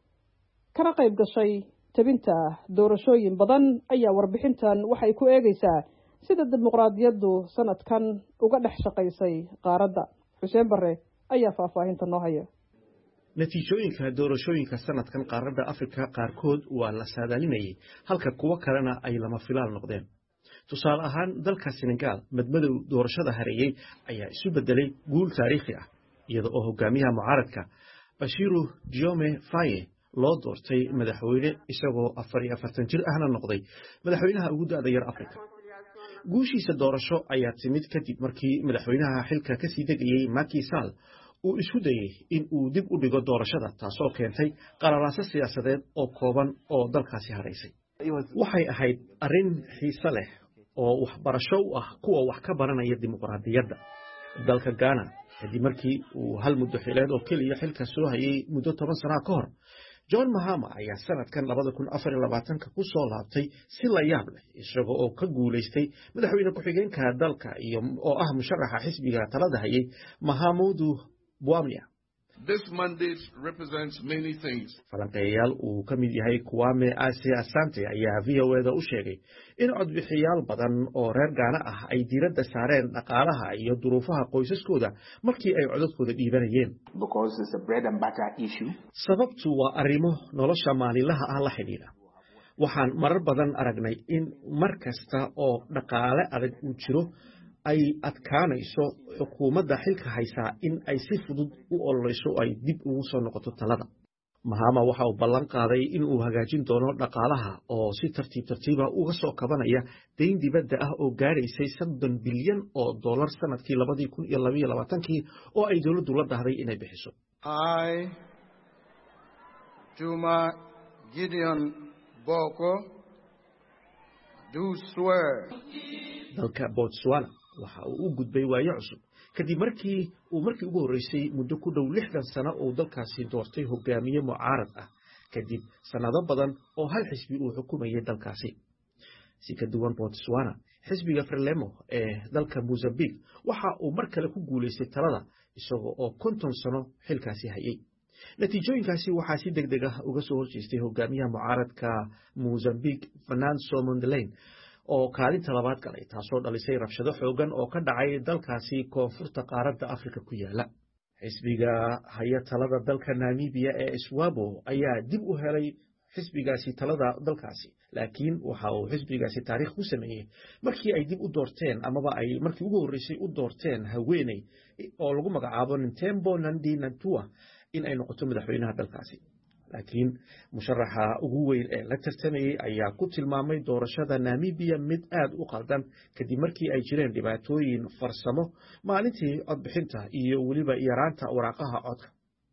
kana qayb gashay tabinta doorashooyin badan ayaa warbixintan waxay ku eegaysaa sida dimuqraadiyaddu sanadkan uga dhex shaqaysay qaaradda Xuseen Barre ayaa faahfaahinta noo haya natiijooyinka doorashooyinka sanadkan qaaradda Afrika qaarkood waa la saadaalinayay halka kuwa kalena ay lama filaan noqdeen tusaale ahaan dalka Senegal madmadow doorashada hareeyay ayaa isu bedelay guul taariikhi ah iyadoo oo hogaamiyaha mucaaradka Bassirou Diomaye Faye loo doortay madaxweyne isagoo afar iyo afartan jir ahna noqday madaxweynaha ugu da'da yar Afrika guushiisa doorasho ayaa timid kadib markii madaxweynaha xilka ka sii degayay Macky Sall uu isku dayay in uu dib u dhigo doorashada taasoo keentay qararaasyo siyaasadeed oo kooban oo dalkaasi hareysay waxay ahayd arrin xiiso leh oo waxbarasho u ah kuwa wax ka baranaya dimuqraadiyadda dalka Ghana kadib markii uu hal muddo xileed oo kaliya xilka soo hayay muddo toban sano ka hor John Mahama ayaa sanadkan laba kun afar iyo labaatanka ku soo laabtay si la yaab leh isagoo oo ka guuleystay madaxweyne ku-xigeenka dalka iyo oo ah musharaxa xisbiga talada hayay Mahamudu Bawumia This mandate represents many things. falanqeeyayaal uu ka mid yahay Kwame Asante ayaa V O A da u sheegay in codbixiyaal badan oo reer Gaana ah ay diiradda saareen dhaqaalaha iyo duruufaha qoysaskooda markii ay codadkooda dhiibanayeen. Because it's a bread and butter issue. Sababtu waa arrimo nolosha maalinlaha ah la xidhiidha. Waxaan marar badan aragnay in mar kasta oo dhaqaale adag uu jiro ay adkaanayso xukuumadda xilka haysaa in ay si fudud u ololeyso ay dib ugu soo noqoto talada. Mahama waxa uu ballan qaaday in uu hagaajin doono dhaqaalaha oo si tartiib tartiiba uga soo kabanaya deyn dibadda ah oo gaaraysay soddon bilyan oo dollar sanadkii labadii kun iyo laba iyo labaatankii oo ay dowladdu la dahday inay bixiso. I, Juma Gideon Boko, do swear. Dalka Botswana waxa uu u gudbay waayo cusub kadib markii uu markii ugu horeysay muddo ku dhow lixdan sano oo dalkaasi doortay hogaamiye mucaarad ah kadib sanado badan oo hal xisbi uu xukumayay dalkaasi. Si ka duwan Botswana, xisbiga Frelimo ee dalka Mozambique waxa uu mar kale ku guuleystay talada isagoo oo konton sano xilkaasi hayay. natiijooyinkaasi waxaa si degdeg ah uga soo horjeestay hogaamiyaha mucaaradka Mozambique Venancio Mondlane oo kaalinta labaad galay taasoo dhalisay rabshado xoogan oo ka dhacay dalkaasi koonfurta qaaradda Afrika ku yaala. Xisbiga haya talada dalka Namibia ee Iswabo ayaa dib u helay xisbigaasi talada dalkaasi, laakiin waxa uu xisbigaasi taariikh ku sameeyay markii ay dib u doorteen amaba ay markii ugu horeysay u doorteen haweeney oo lagu magacaabo Ntembo Nandi Nantua in ay noqoto madaxweynaha dalkaasi. laakiin musharaxa ugu weyn ee la tartamayay ayaa ku tilmaamay doorashada Namibia mid aad u qaldan kadib markii ay jireen dhibaatooyin farsamo maalintii codbixinta iyo weliba yaraanta waraaqaha codka.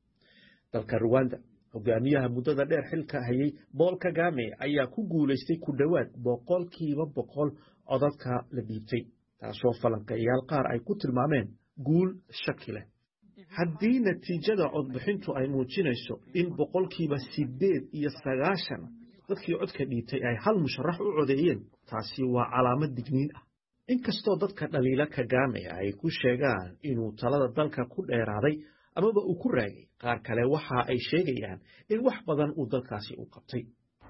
Dalka Rwanda, hogaamiyaha muddada dheer xilka hayay Paul Kagame ayaa ku guuleystay ku dhowaad boqolkiiba boqol codadka la dhiibtay, taasoo falanqeeyaal qaar ay ku tilmaameen guul shaki leh. haddii natiijada codbixintu ay muujinayso in boqolkiiba sideed iyo sagaashan dadkii codka dhiibtay ay hal musharax u codeeyeen, taasi waa calaamad digniin ah. inkastoo dadka dhaliila Kagame ay ku sheegaan inuu talada dalka ku dheeraaday amaba uu ku raagay, qaar kale waxa ay sheegayaan in wax badan uu dalkaasi u qabtay.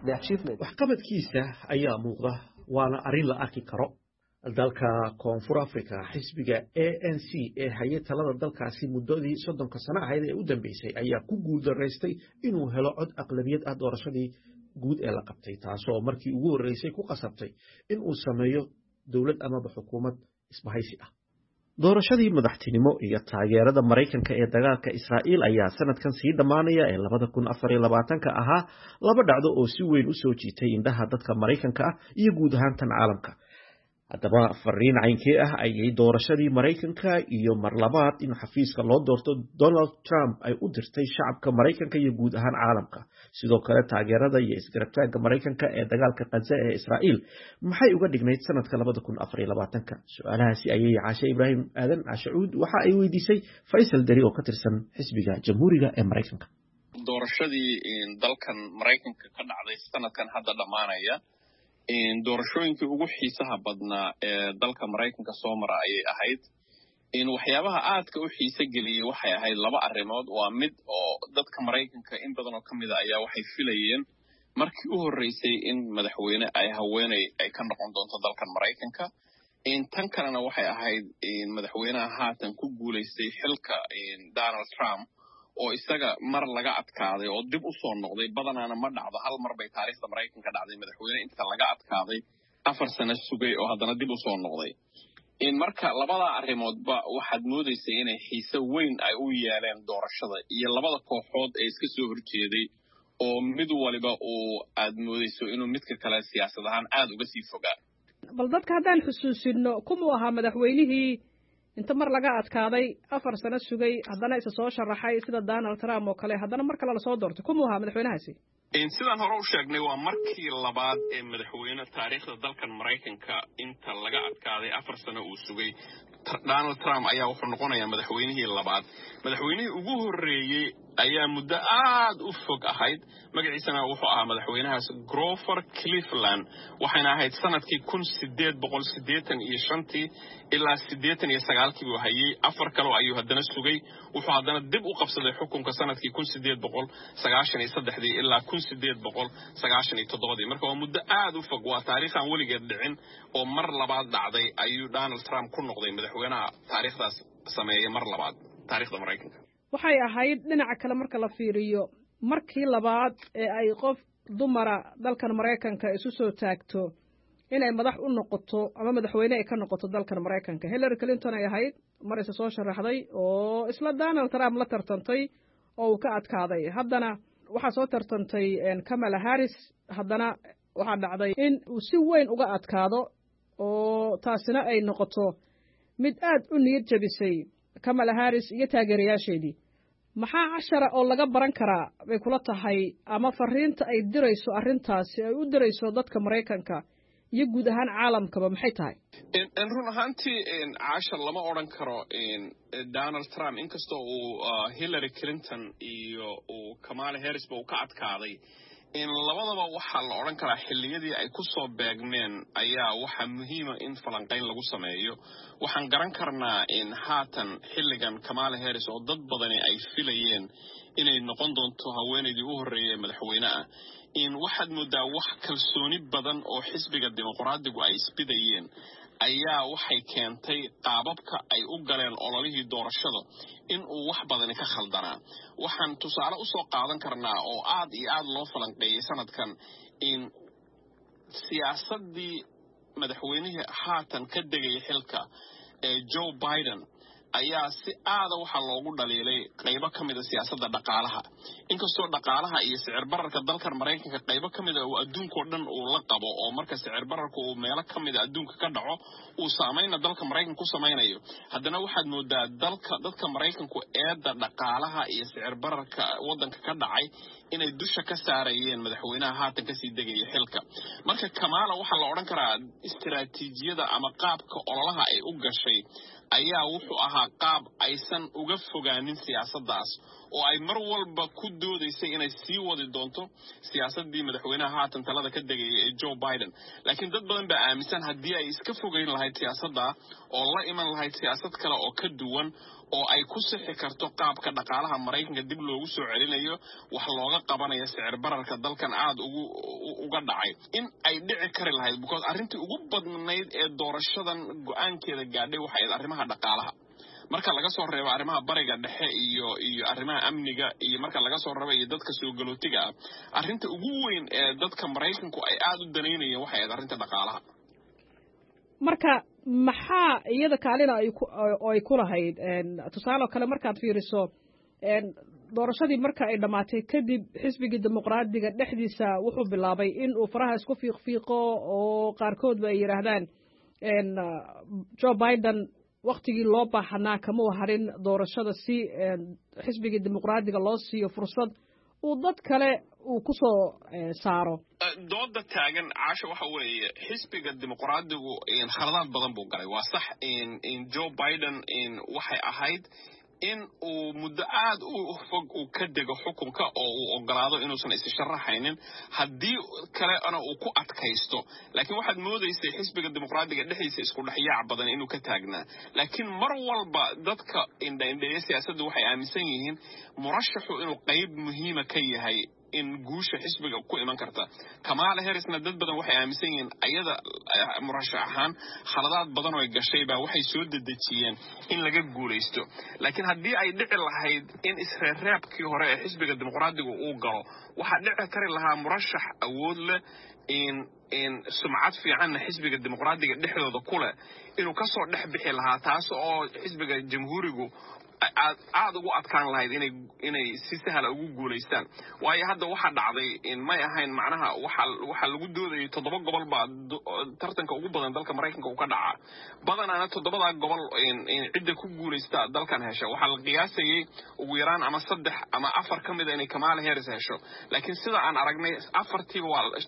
waxqabadkiisa ayaa muuqda, waana arrin la arki karo. dalka Koonfur Afrika, xisbiga A N C ee hayay talada dalkaasi muddadii soddonka sano ahayd ee u dambeysay ayaa ku guuldareystay inuu helo cod aqlabiyad ah doorashadii guud ee la qabtay, taasoo markii ugu horeysay ku qasabtay in uu sameeyo dowlad amaba xukuumad isbahaysi ah. doorashadii madaxtinimo iyo taageerada Mareykanka ee dagaalka Israa'iil ayaa sanadkan sii dhamaanaya ee labada kun afar iyo labaatanka ahaa laba dhacdo oo si weyn u soo jiitay indhaha dadka Mareykanka ah iyo guud ahaan tan caalamka. haddaba fariin caynkee ah ayay doorashadii Mareykanka iyo mar labaad in xafiiska loo doorto Donald Trump ay u dirtay shacabka Mareykanka iyo guud ahaan caalamka. sidoo kale taageerada iyo isgarabtaagga Mareykanka ee dagaalka Gaza ee Israa'iil maxay uga dhignayd sanadka labada kun afar iyo labaatanka? su'aalahaasi ayay Caashe Ibraahim Aadan Caashacuud waxa ay weydiisay Faisal Dari oo ka tirsan xisbiga Jamhuuriga ee Mareykanka. doorashadii dalkan Mareykanka ka dhacday sanadkan hadda dhamaanaya in doorashooyinkii ugu xiisaha badnaa ee dalka Mareykanka soo mara ayay ahayd. in waxyaabaha aadka u xiisa geliyay waxay ahayd laba arrimood. waa mid oo dadka Mareykanka in badan oo kamid ah ayaa waxay filayeen markii u horeysay in madaxweyne ay haweeney ay ka noqon doonto dalkan Mareykanka. in tan kalena waxay ahayd in madaxweynaha haatan ku guuleystay xilka in Donald Trump oo isaga mar laga adkaaday oo dib u soo noqday. badanaana ma dhacdo, hal mar bay taariikhda Mareykanka dhacday madaxweyne inta laga adkaaday afar sano sugay oo haddana dib u soo noqday. in marka labada arrimoodba waxaad moodaysay inay xiise weyn ay u yeeleen doorashada iyo labada kooxood ee iska soo horjeeday oo mid waliba uu aad moodayso inuu midka kale siyaasad ahaan aad uga sii fogaa. bal dadka haddaan xusuusino kumuu ahaa madaxweynihii inta mar laga adkaaday afar sano sugay haddana isa soo sharaxay sida Donald Trump oo kale haddana mar kale la soo doortay? kumuu ahaa madaxweynahaasi? in sidaan hore u sheegnay waa markii labaad ee madaxweyne taariikhda dalkan Mareykanka inta laga adkaaday afar sano uu sugay. Donald Trump ayaa wuxuu noqonayaa madaxweynihii labaad. madaxweynihii ugu horeeyay ayaa muddo aad u fog ahayd magaciisana wuxuu ahaa madaxweynahaas Grover Cleveland waxayna ahayd sanadkii kun sideed boqol siddeetan iyo shantii ilaa siddeetan iyo sagaalkii buu hayay afar kale ayuu haddana sugay wuxuu haddana dib u qabsaday xukunka sanadkii kun sideed boqol sagaashan iyo saddexdii ilaa kun sideed boqol sagaashan iyo toddobadii marka waa muddo aad u fog waa taariikhan weligeed dhicin oo mar labaad dhacday ayuu Donald Trump ku noqday madaxweynaha taariikhdaas sameeyay mar labaad taariikhda Mareykanka waxay ahayd dhinaca kale marka la fiiriyo markii labaad ee ay qof dumara dalkan Mareykanka isu soo taagto inay madax u noqoto ama madaxweyne ay ka noqoto dalkan Mareykanka Hillary Clinton ay ahayd mar isa soo sharaxday oo isla Donald Trump la tartantay oo uu ka adkaaday haddana waxa soo tartantay Kamala Harris haddana waxa dhacday in uu si weyn uga adkaado oo taasina ay noqoto mid aad u niyad jabisay Kamala Harris iyo taageerayaasheedii maxaa cashara oo laga baran karaa bay kula tahay ama fariinta ay dirayso arrintaasi ay u dirayso dadka Mareykanka iyo guud ahaan caalamkaba maxay tahay in run ahaantii cashar lama oran karo in Donald Trump inkastoo uu Hillary Clinton iyo uu Kamala Harris ba ka adkaaday in labadaba waxa la oran karaa xilliyadii ay ku soo beegmeen ayaa waxa muhiim ah in falanqayn lagu sameeyo waxaan garan karnaa in haatan xilligan Kamala Harris oo dad badan ay filayeen inay noqon doonto haweeneydii u horeeyay madaxweynaha in waxaad moodaa wax kalsooni badan oo xisbiga dimuqraadigu ay isbidayeen ayaa waxay keentay qaababka ay u galeen ololihii doorashada in uu wax badan ka khaldanaa waxaan tusaale u soo qaadan karnaa oo aad iyo aad loo falanqeeyay sanadkan in siyaasadii madaxweynaha haatan ka degay xilka ee Joe Biden ayaa si aad waxa loogu dhaliilay qaybo kamid ah siyaasadda dhaqaalaha inkastoo dhaqaalaha iyo sicir bararka dalka Mareykanka qaybo kamid ah oo adduunka dhan uu la qabo oo marka sicir bararku uu meelo kamid ah adduunka ka dhaco uu saameeyna dalka Mareykanka ku sameeyo haddana waxaad moodaa dalka dadka Mareykanku eeda dhaqaalaha iyo sicir bararka wadanka ka dhacay inay dusha ka saarayeen madaxweynaha haatan ka sii degay xilka marka Kamala waxa la oran karaa istiraatiijiyada ama qaabka ololaha ay u gashay ayaa wuxuu ahaa qaab aysan uga fogaanin siyaasaddaas oo ay mar walba ku doodaysay inay sii wadi doonto siyaasaddii madaxweynaha haatan talada ka degay ee Joe Biden laakiin dad badan baa aaminsan haddii ay iska fogeyn lahayd siyaasadda oo la iman lahayd siyaasad kale oo ka duwan oo ay ku sixi karto qaabka dhaqaalaha Mareykanka dib loogu soo celinayo wax looga qabanayo sicir bararka dalkan aad ugu uga dhacay in ay dhici kari lahayd because arrintii ugu badnayd ee doorashadan go'aankeeda gaadhay waxay ahayd arrimaha dhaqaalaha marka laga soo reebo arrimaha bariga dhexe iyo iyo arrimaha amniga iyo marka laga soo reebo iyo dadka soo galootiga arrinta ugu weyn ee dadka Mareykanku ay aad u daneynayeen waxay ahayd arrinta dhaqaalaha marka maxaa iyada kaalina ay ku ay ku lahayd tusaale kale markaad fiiriso doorashadii marka ay dhamaatay kadib xisbiga dimuqraadiga dhexdiisa wuxuu bilaabay in uu faraha isku fiiqfiiqo oo qaarkood ay yiraahdaan Joe Biden waqtigii loo baahnaa kama harin doorashada si xisbiga dimuqraadiga loo siiyo fursad uu dad kale uu ku soo saaro dooda taagan caasha waxa weeye xisbiga dimuqraadigu in khaladaad badan buu galay waa sax in in Joe Biden in waxay ahayd in uu muddo aad u fog uu ka dego xukunka oo uu ogolaado inuusan is sharaxaynin haddii kale ana uu ku adkaysto laakiin waxaad moodaysay xisbiga dimuqraadiga dhexdiisa isku dhaxyaac badan inuu ka taagnaa laakiin mar walba dadka indha-indheeya siyaasaddu waxay aaminsan yihiin murashaxu inuu qayb muhiima ka yahay in guusha xisbiga ku iman karta Kamala Harrisna dad badan waxay aaminsan yihiin ayada murashax ahaan khaladaad badan oo ay gashay baa waxay soo dedejiyeen in laga guuleysto laakiin haddii ay dhici lahayd in isreebkii hore ee xisbiga dimuqraadigu uu galo waxa dhici kari lahaa murashax awood leh in in sumcad fiican xisbiga dimuqraadiga dhexdooda ku leh inuu ka soo dhex bixi lahaa taas oo xisbiga jamhuurigu aad ugu adkaan lahayd inay inay si sahal ugu guuleystaan waayo hadda waxa dhacday in may ahayn macnaha waxa waxa lagu doodayay toddoba gobol baa tartanka ugu badan dalka Mareykanka uu ka dhacaa badanaana toddobada gobol in cidda ku guuleysta dalkan hesha waxa la qiyaasayay ugu yaraan ama saddex ama afar kamid ah inay Kamala Harris hesho laakiin sida aan aragnay afartii waa toddobadii waa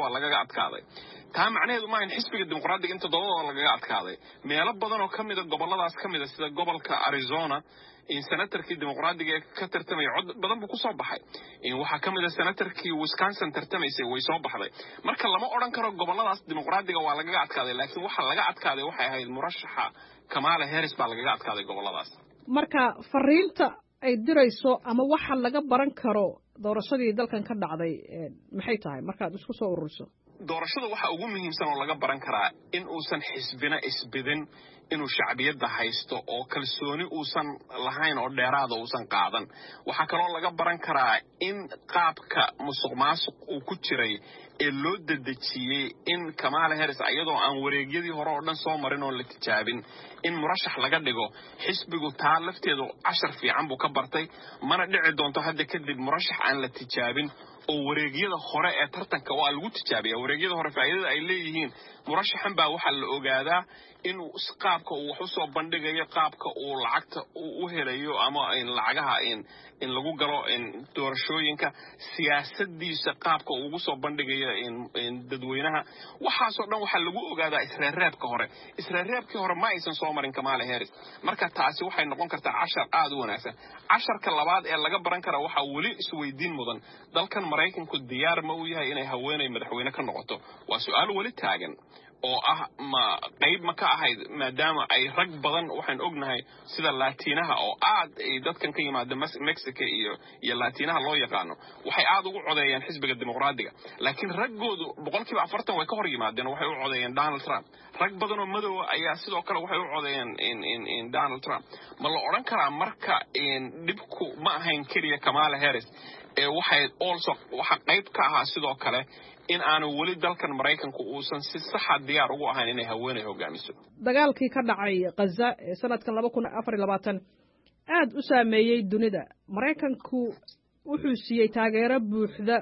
waa lagaga adkaaday taa macnaheedu ma in xisbiga dimuqraadiga in toddobada lagaga adkaaday meelo badan oo kamid ah goboladaas kamid ah sida gobolka Arizona in senatarkii dimuqraadiga ka tartamay cod badan buu ku soo baxay in waxa kamid ah senatarkii Wisconsin tartamaysay way soo baxday marka lama oran karo goboladaas dimuqraadiga waa lagaga adkaaday laakiin waxa laga adkaaday waxay ahayd murashaxa Kamala Harris baa lagaga adkaaday goboladaas marka fariinta ay dirayso ama waxa laga baran karo doorashadii dalkan ka dhacday maxay tahay markaad isku soo ururiso doorashada waxa ugu muhiimsan oo laga baran karaa in uusan xisbina isbidin inuu shacbiyada haysto oo kalsooni uusan lahayn oo dheeraad uusan qaadan waxa kale oo laga baran karaa in qaabka musuqmaasuq uu ku jiray ee loo dadajiyay in Kamala Harris ayadoo aan wareegyadii hore oo dhan soo marin oo la tijaabin in murashax laga dhigo xisbigu taa lafteedu cashar fiican buu ka bartay mana dhici doonto hadda kadib murashax aan la tijaabin oo wareegyada hore ee tartanka waa lagu tijaabiyaa wareegyada hore faa'iidada ay leeyihiin murashaxan baa waxa la ogaadaa in qaabka uu wax u soo bandhigayo qaabka uu lacagta u helayo ama in lacagaha in in lagu galo in doorashooyinka siyaasadiisa qaabka uu ugu soo bandhigayo in in dadweynaha waxa soo dhan waxa lagu ogaadaa isreereebka hore isreereebkii hore ma aysan soo marin Kamala Harris marka taasi waxay noqon kartaa cashar aad u wanaagsan casharka labaad ee laga baran karo waxa wali isweydiin mudan dalkan Mareykanku diyaar ma u yahay inay haweenay madaxweyne ka noqoto waa su'aal wali taagan oo ah ma qayb ma ka ahayd maadaama ay rag badan waxaan ognahay sida Laatinaha oo aad ay dadkan ka yimaada Mexico iyo iyo Laatinaha loo yaqaano waxay aad ugu codeeyeen xisbiga dimuqraadiga laakiin raggoodu boqolkiiba afartan way ka hor yimaadeen waxay u codeeyeen Donald Trump rag badan oo madow ayaa sidoo kale waxay u codeeyeen in in in Donald Trump ma la oran karaa marka in dibku ma ahayn kaliya Kamala Harris ee waxay also waxa qayb ka ahaa sidoo kale in aanu wali dalkan Mareykanku uusan si sax ah diyaar ugu ahayn inay haweenay hogaamiso dagaalkii ka dhacay Gaza ee sanadkan laba kun afar iyo labaatan aad u saameeyay dunida Mareykanku wuxuu siiyay taageero buuxda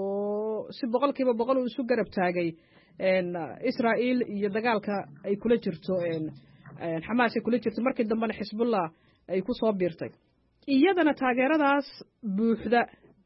oo si boqolkiiba boqol uu isu garab taagay in Israa'iil iyo dagaalka ay kula jirto in Hamas ay kula jirto markii dambena Hezbollah ay ku soo biirtay iyadana taageeradaas buuxda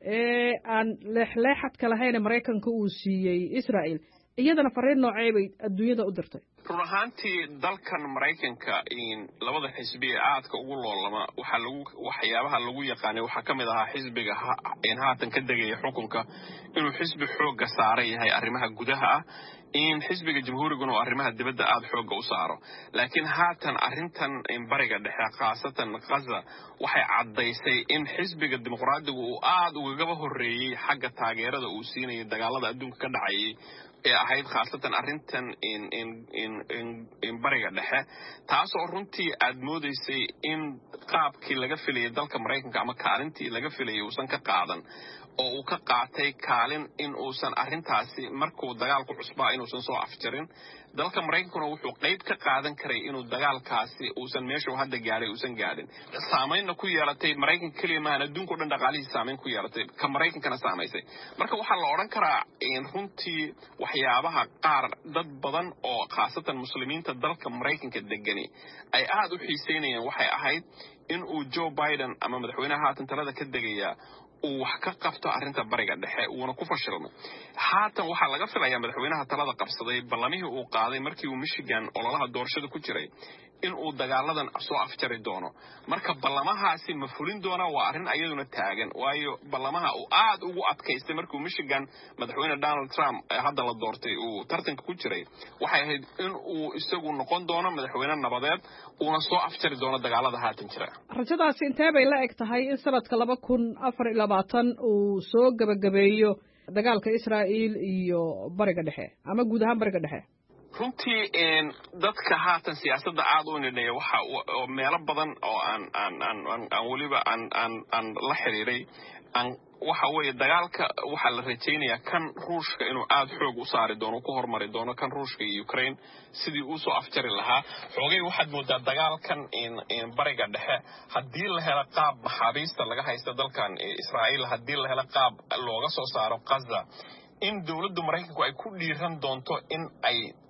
ee aan leexleexadka lahayn Mareykanka uu siiyay Israa'iil iyadana fariin noocee bay adduunyada u dirtay run ahaantii dalkan Mareykanka in labada xisbi ee aadka ugu loolama waxa lagu waxyaabaha lagu yaqaanay waxa kamid ahaa xisbiga in haatan ka degay xukunka inuu xisbi xoog saaray yahay arrimaha gudaha ah in xisbiga jamhuuriguna oo arrimaha dibadda aad xoog u saaro laakiin haatan arrintan in bariga dhexe khaasatan Gaza waxay cadeysay in xisbiga dimuqraadigu uu aad uga horeeyay xagga taageerada uu siinayo dagaalada adduunka ka dhacay ee ahayd khaasatan arrintan in in in in bariga dhexe taas oo runtii aad moodaysay in qaabkii laga filayay dalka Mareykanka ama kaalintii laga filayay uusan ka qaadan oo uu ka qaatay kaalin in uusan arrintaasi markuu dagaalku cusbaa inuusan soo afjarin dalka Mareykankuna wuxuu qayb ka qaadan karay inuu dagaalkaasi uusan meesha hadda gaaray uusan gaadhin saameyn ku yeelatay Mareykanka kaliya ma adduunka dhan dhaqaalihiisa saameyn ku yeelatay ka Mareykankana saameysay marka waxa la oran karaa in runtii waxyaabaha qaar dad badan oo khaasatan muslimiinta dalka Mareykanka degani ay aad u xiiseynayeen waxay ahayd in uu Joe Biden ama madaxweynaha haatan talada ka degaya uu wax ka qabto arrinta bariga dhexe uuna ku fashilmo haatan waxa laga filayaa madaxweynaha talada qabsaday ballamihii uu qaaday markii uu Michigan ololaha doorashada ku jiray in uu dagaaladan soo afjari doono marka ballamahaasi ma fulin doona waa arrin ayaduna taagan waayo ballamaha uu aad ugu adkaystay markii Michigan madaxweyne Donald Trump hadda la doortay uu tartanka ku jiray waxay ahayd in uu isagu noqon doono madaxweyne nabadeed uuna soo afjari doono dagaalada haatan jira rajadaasi intee bay la eg tahay in sanadka laba kun afar iyo labaatan uu soo gabagabeeyo dagaalka Israa'iil iyo bariga dhexe ama guud ahaan bariga dhexe runtii in dadka haatan siyaasadda aad u nidhay waxa meelo badan oo aan aan aan aan waliba aan aan aan la xiriiray aan waxa weeye dagaalka waxa la rajaynayaa kan Ruushka inuu aad xoog u saari doono ku hormari doono kan Ruushka iyo Ukraine sidii uu soo afjari lahaa xoogay waxaad moodaa dagaalkan in in bariga dhexe hadii la helo qaab maxaabiista laga haysto dalkan Israa'iil hadii la helo qaab looga soo saaro Gaza in dawladda Mareykanku ay ku dhiiran doonto in ay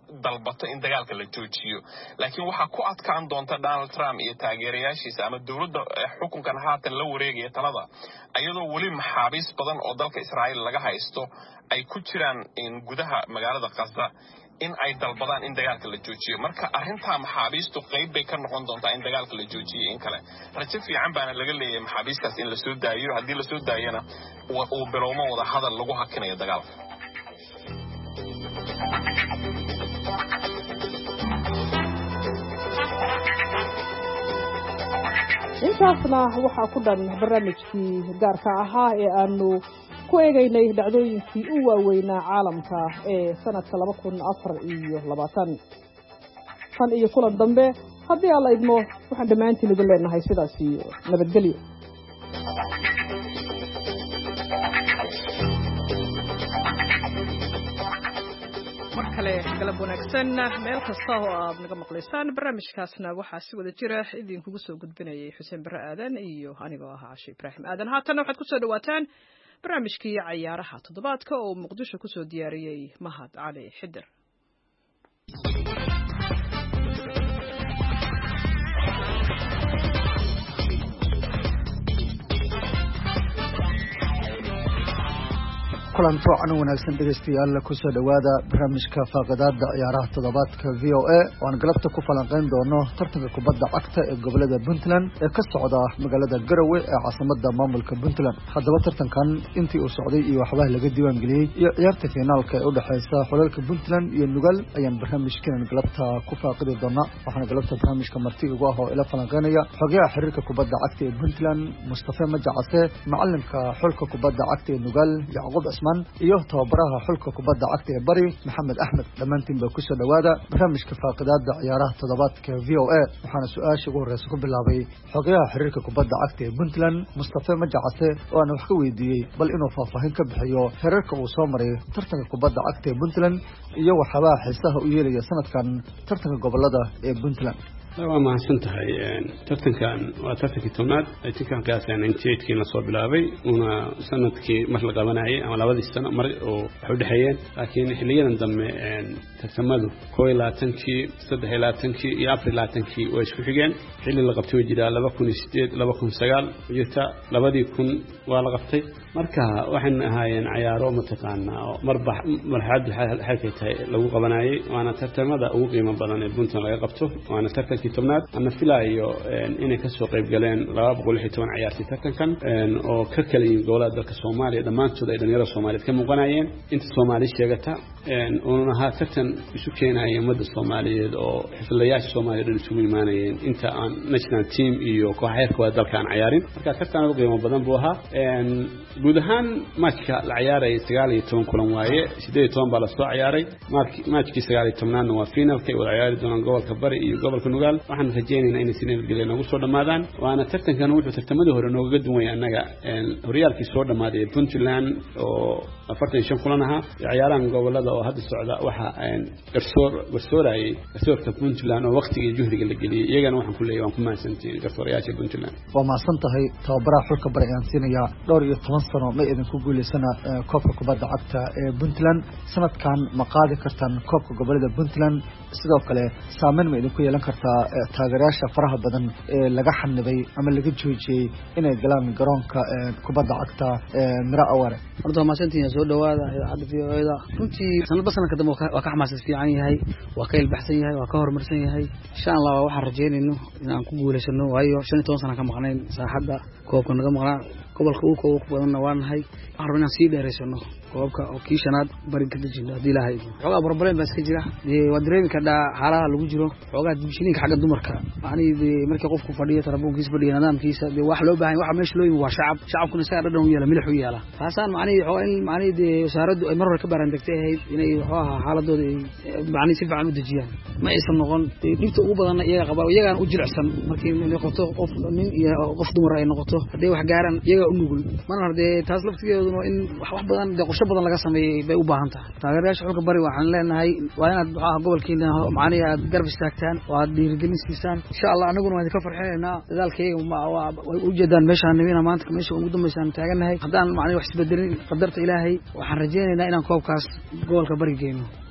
dalbato in dagaalka la joojiyo laakiin waxa ku adkaan doonta Donald Trump iyo taageerayaashiisa ama dawladda xukunkan haatan la wareegaya talada ayadoo wali maxaabiis badan oo dalka Israa'iil laga haysto ay ku jiraan in gudaha magaalada Gaza in ay dalbadaan in dagaalka la joojiyo marka arrinta maxaabiistu qayb bay ka noqon doontaa in dagaalka la joojiyo in kale rajo fiican baan laga leeyahay maxaabiistaas in la soo daayo hadii la soo daayana uu bilowmo wada hadal lagu hakinayo dagaalka intaasna waxaa ku dhan barnaamijkii gaarka ahaa ee aanu ku eegaynay dhacdooyinkii u waaweynaa caalamka ee sanadka laba kun afar iyo labaatan tan iyo kulan dambe haddii alla idmo waxaan dhammaantiin idin leenahay sidaas iyo nabadgelyo galab wanaagsan meel kasta oo aad naga maqlaysaan barnaamijkaasna waxaa si wada jira idinkugu soo gudbinayay Xuseen Barre Aadan iyo anigoo ah Caashi Ibraahim Aadan haatan waxaad ku soo dhawaataan barnaamijkii ciyaaraha toddobaadka oo Muqdisho ku soo diyaariyay Mahad Cali Xidir kulanto aan wanaagsan dhageystayaal ku soo dhawaada barnaamijka faaqadaada ciyaaraha toddobaadka V O A oo aan galabta ku falanqeyn doono tartanka kubadda cagta ee gobolada Puntland ee ka socda magaalada Garowe ee caasimadda maamulka Puntland haddaba tartankan intii uu socday iyo waxba laga diiwaan geliyay iyo ciyaarta finaalka ee u dhaxaysa xulalka Puntland iyo Nugal ayaan barnaamijkan galabta ku faaqidi doonaa waxaana galabta barnaamijka marti ugu ah oo ila falanqeynaya xogaha xiriirka kubadda cagta ee Puntland Mustafa Majacase macalinka xulka kubadda cagta ee Nugal Yacquub iyo tababaraha xulka kubadda cagta ee Bari Maxamed Axmed dhamaantiin baa ku soo dhawaada barnaamijka faaqadaada ciyaaraha toddobaadka V O A waxaana su'aasha ugu horeysa ku bilaabay xogaha xiriirka kubadda cagta ee Puntland Mustafa Majacase oo aan wax ka weydiiyay bal inuu faahfaahin ka bixiyo xiriirka uu soo maray tartanka kubadda cagta ee Puntland iyo waxyaabaha xiisaha u yeelaya sanadkan tartanka gobolada ee Puntland waa mahadsan tahay tartankan waa tartankii tobnaad ay tinkan qiyaasay ninety eight kii la soo bilaabay una sanadkii mar la qabanayay ama labadii sano mar oo wax u dhaxeeyeen laakiin xilliyadan dambe tartamadu kow iyo labaatankii saddex iyo labaatankii iyo afar iyo labaatankii way isku xigeen xilli la qabtay jiraa laba kun iyo sideed laba kun iyo sagaal jirta labadii kun waa la qabtay marka waxaan ahaayeen ciyaaro mataqaanaa marba marxalad halkay tahay lagu qabanayay waana tartamada ugu qiimo badan ee Puntland laga qabto waana tartankii tobnaad ama filaayo inay ka soo qayb galeen laba boqol iyo toban ciyaartii tartankan oo ka kala yihiin gobolada dalka Soomaaliya dhamaantood ay dhalinyarada Soomaaliyeed ka muuqanayeen inta Soomaali sheegata oo ahaa tartan isu keenaya ummadda Soomaaliyeed oo xiflayaasha Soomaaliyeed isugu imaanayeen inta aan national team iyo kooxaha dalkan ciyaarin marka tartan ugu qiimo badan buu ahaa guud ahaan matchka la ciyaaray sagaal iyo toban kulan waaye siddeed iyo toban baa la soo ciyaaray matchkii sagaal iyo toban waa finalka oo ciyaari doonaan gobolka Bari iyo gobolka Nugal waxaan rajaynaynaa inay sinad galeen ugu soo dhamaadaan waana tartankan wuxuu tartamadii hore nooga duwan yahay anaga horyaalkii soo dhamaaday Puntland oo afartan iyo shan kulan ahaa ciyaarahan gobolada oo hadda socda waxa garsoor garsooray garsoorka Puntland oo waqtiga juhdiga la geliyay iyagana waxaan ku leeyahay waan ku mahadsantahay garsoorayaasha Puntland waa mahadsan tahay tababaraha xulka Bari aan siinaya dhowr iyo toban sano ma idin ku guuleysana koobka kubadda cagta ee Puntland sanadkan ma qaadi kartaan koobka gobolada Puntland sidoo kale saameyn ma idin ku yeelan kartaa taageerayaasha faraha badan ee laga xanibay ama laga joojiyay inay galaan garoonka kubadda cagta ee Mira Aware horta ma santiin soo dhawaada idaacada V O A da runtii sanadba sanadka dambe waa ka xamaasad fiican yahay waa ka ilbaxsan yahay waa ka horumarsan yahay insha Allah waxaan rajeynayno inaan ku guuleysano waayo shan iyo toban sano ka maqnayn saaxadda koobka naga maqnaa gobolka uu koob badanna waan nahay waxaan rabnaa sii dheereysano koobka oo kii shanaad barin ka dajino hadii ilaahay xogaa problem baa iska jira waa dareemi kartaa xaaladaha lagu jiro xogaa dibshininka xagga dumarka macnii markii qofku fadhiyo tarabuunkiisa fadhiyo nidaamkiisa de wax loo baahan waxa meesha loo yimi waa shacab shacabkuna isaga dhadhan u yeela milix u yeela taasaan macnii xogaa in macnii de wasaaraddu ay mar hore ka baaran degtay ahayd inay xogaa xaaladooda macnii si fiican u dejiyaan ma aysan noqon dhibta ugu badanna iyaga qaba iyagaan u jilicsan markii noqoto qof nin iyo qof dumar ay noqoto hadday wax gaaraan iyaga u nugul mana hordee taas laftigeeduna in wax wax badan de qorshe badan laga sameeyay bay u baahan tahay taageerayaasha xulka Bari waxaan leenahay waa inaad waxa gobolkiina macnii aad garab istaagtaan oo aad dhiirigelin siisaan insha Allah anaguna waan ka farxinaynaa dadaalkayga way u jeedaan meeshaan nimina maanta meesha ugu dambeysaan taaganahay haddaan macnii wax isbedelin qadarta Ilaahay waxaan rajaynaynaa inaan koobkaas gobolka Bari geeyno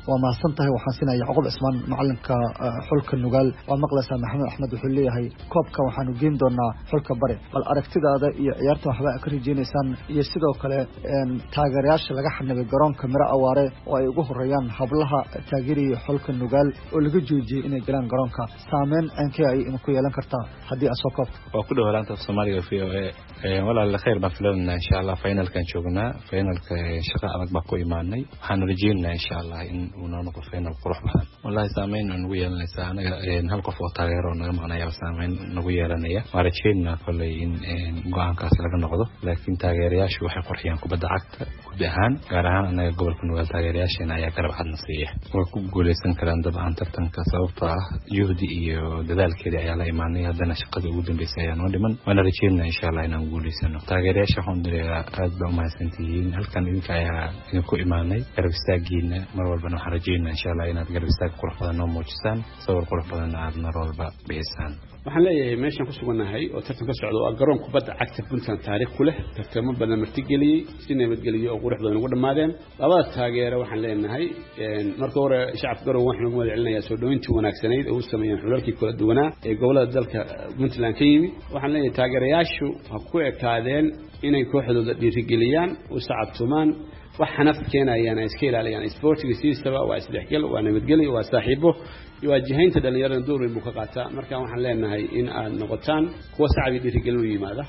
waa mahadsan tahay waxaan siinaya Yacquub Cismaan macalinka xulka Nugaal waa maqlaysaa Maxamed Axmed wuxuu leeyahay koobka waxaanu geyn doonaa xulka bari bal aragtidaada iyo ciyaarta waxba ka rajeynaysan iyo sidoo kale taageerayaasha laga xanibay garoonka Mira Awaare oo ay ugu horeeyaan hablaha taageeriya xulka Nugaal oo laga joojiyay inay galaan garoonka saameyn aankay ay ku yeelan kartaa haddii aad soo koobto waa ku dhawalaanta Soomaaliga V O A ee walaal khayr baan filanaa insha Allah finalkan joognaa finalka shaqa adag baa ku imaanay waxaan rajeynayaa insha Allah in uu noqdo final qurux badan wallahi saameyn nagu yeelanaysa anaga hal qof oo taageero naga maqnaya saameyn nagu yeelanaya waan rajeynaa kulay in go'aankaas laga noqdo laakiin taageerayaashu waxay qorxiyaan kubadda cagta guud ahaan gaar ahaan anaga gobolka Nugaal taageerayaashana ayaa garab cad nasiiya way ku guuleysan karaan dabcan tartanka sababtoo ah juhdi iyo dadaalkeeda ayaa la imaanay haddana shaqada ugu dambeysay ayaa noo dhiman waan rajeynaa insha Allah inaan guuleysano taageerayaasha xondiriga aad baa u mahadsantihiin halkan idinka ayaa idinku imaanay garab istaagiina mar walba waxaan rajeynaa insha Allah inaad garab istaag qurux badan noo muujisaan sawir qurux badan aad mar walba bixisaan waxaan leeyahay meeshan ku suganahay oo tartanka socdo waa garoon kubadda cagta Puntland taariikh ku leh tartamo badan martigeliyay si nabadgeliyo oo qurux badan ugu dhamaadeen labada taageero waxaan leenahay marka hore shacabka garoon waxaan ugu wadacelinayaa soo dhaweyntii wanaagsanayd oo u sameeyeen xulalkii kala duwanaa ee gobolada dalka Puntland ka yimi waxaan leeyahay taageerayaashu ha ku ekaadeen inay kooxdooda dhiirigeliyaan u sacabtumaan wax xanaf keenayaan iska ilaaliyaan sportiga siisaba waa isdhexgal waa nabadgelyo waa saaxiibo iyo wajihaynta dhalinyarada door weyn buu ka qaataa marka waxaan leenahay in aad noqotaan kuwa sacbi dhiirigelin u yimaada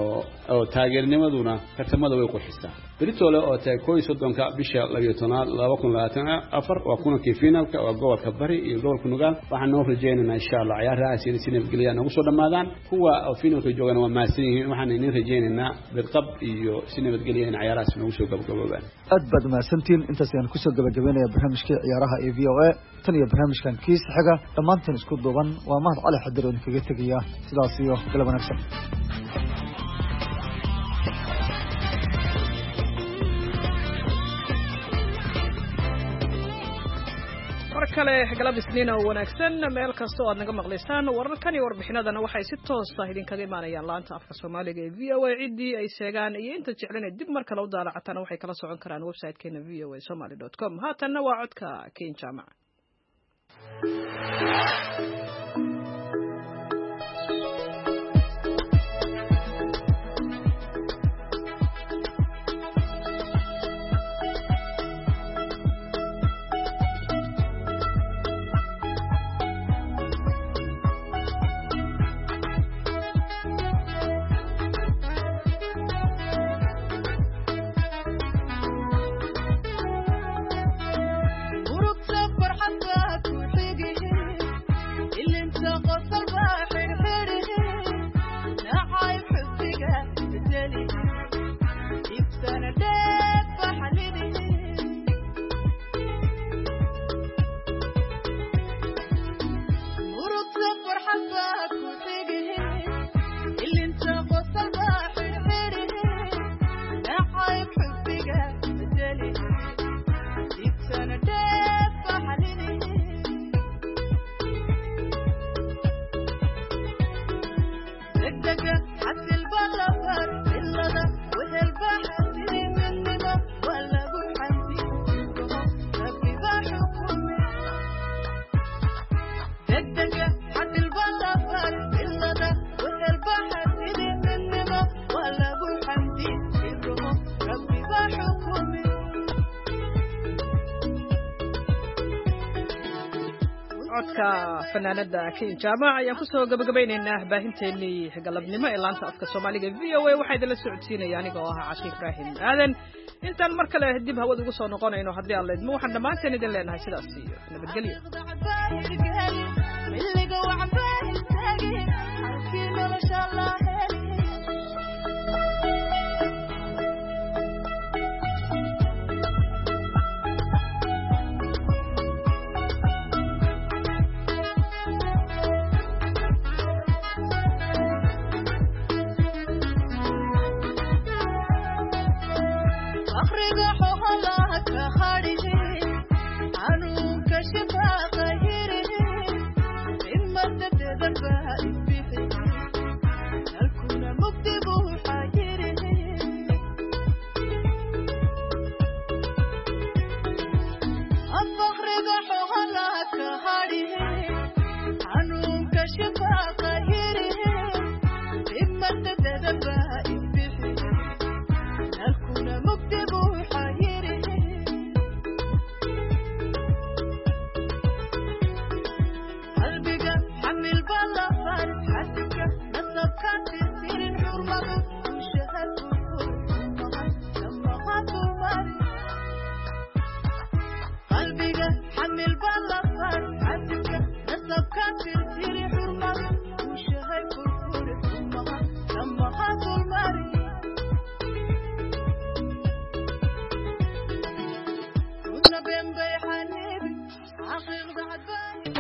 oo taageernimaduna tartamada way qurxistaa beritoole oo tahay koob iyo soddonka bisha laba iyo tobnaad laba kun labaatan iyo afar waa kunankii finalka waa gobolka bari iyo gobolka Nugaal waxaan noo rajeynaynaa insha Allah ciyaarahaas inay si nabadgelyo nagu soo dhamaadaan kuwa finalka joogana waa maasan yihiin waxaan idin rajeynaynaa bidqab iyo si nabadgelyo in ciyaarahaas nagu soo gabagaboobaan aad baad mahadsantiin intaas ayaan kusoo gabagabeynaya barnaamijkii ciyaaraha ee V O A tan iyo barnaamijkan kiis xiga dhammaanteen isku duuban waa mahad cali xadir oo kaga tegaya sidaas iyo galab wanaagsan markale galab isniin oo wanaagsan meel kasta oo aad naga maqlaysaan wararkan iyo warbixinadana waxay si toos ah idinkaga imaanayaan laanta afka Soomaaliga ee V O A cidii ay sheegaan iyo inta jeclana dib mar kale u daalacatana waxay kala socon karaan website-keena v o a somali dot com haatanna waa codka Keen Jaamac fanaanada Keen Jaamac ayaan ku soo gabagabaynaynaa baahinteennii galabnimo ee laanta afka Soomaaliga V O A waxay idin la socodsiinaya aniga oo ah Cashir Ibrahim aadan intaan mar kale dib hawada ugu soo noqonayno haddii aan leedmo waxaan dhamaanteen idin leenahay sidaas iyo nabadgelyo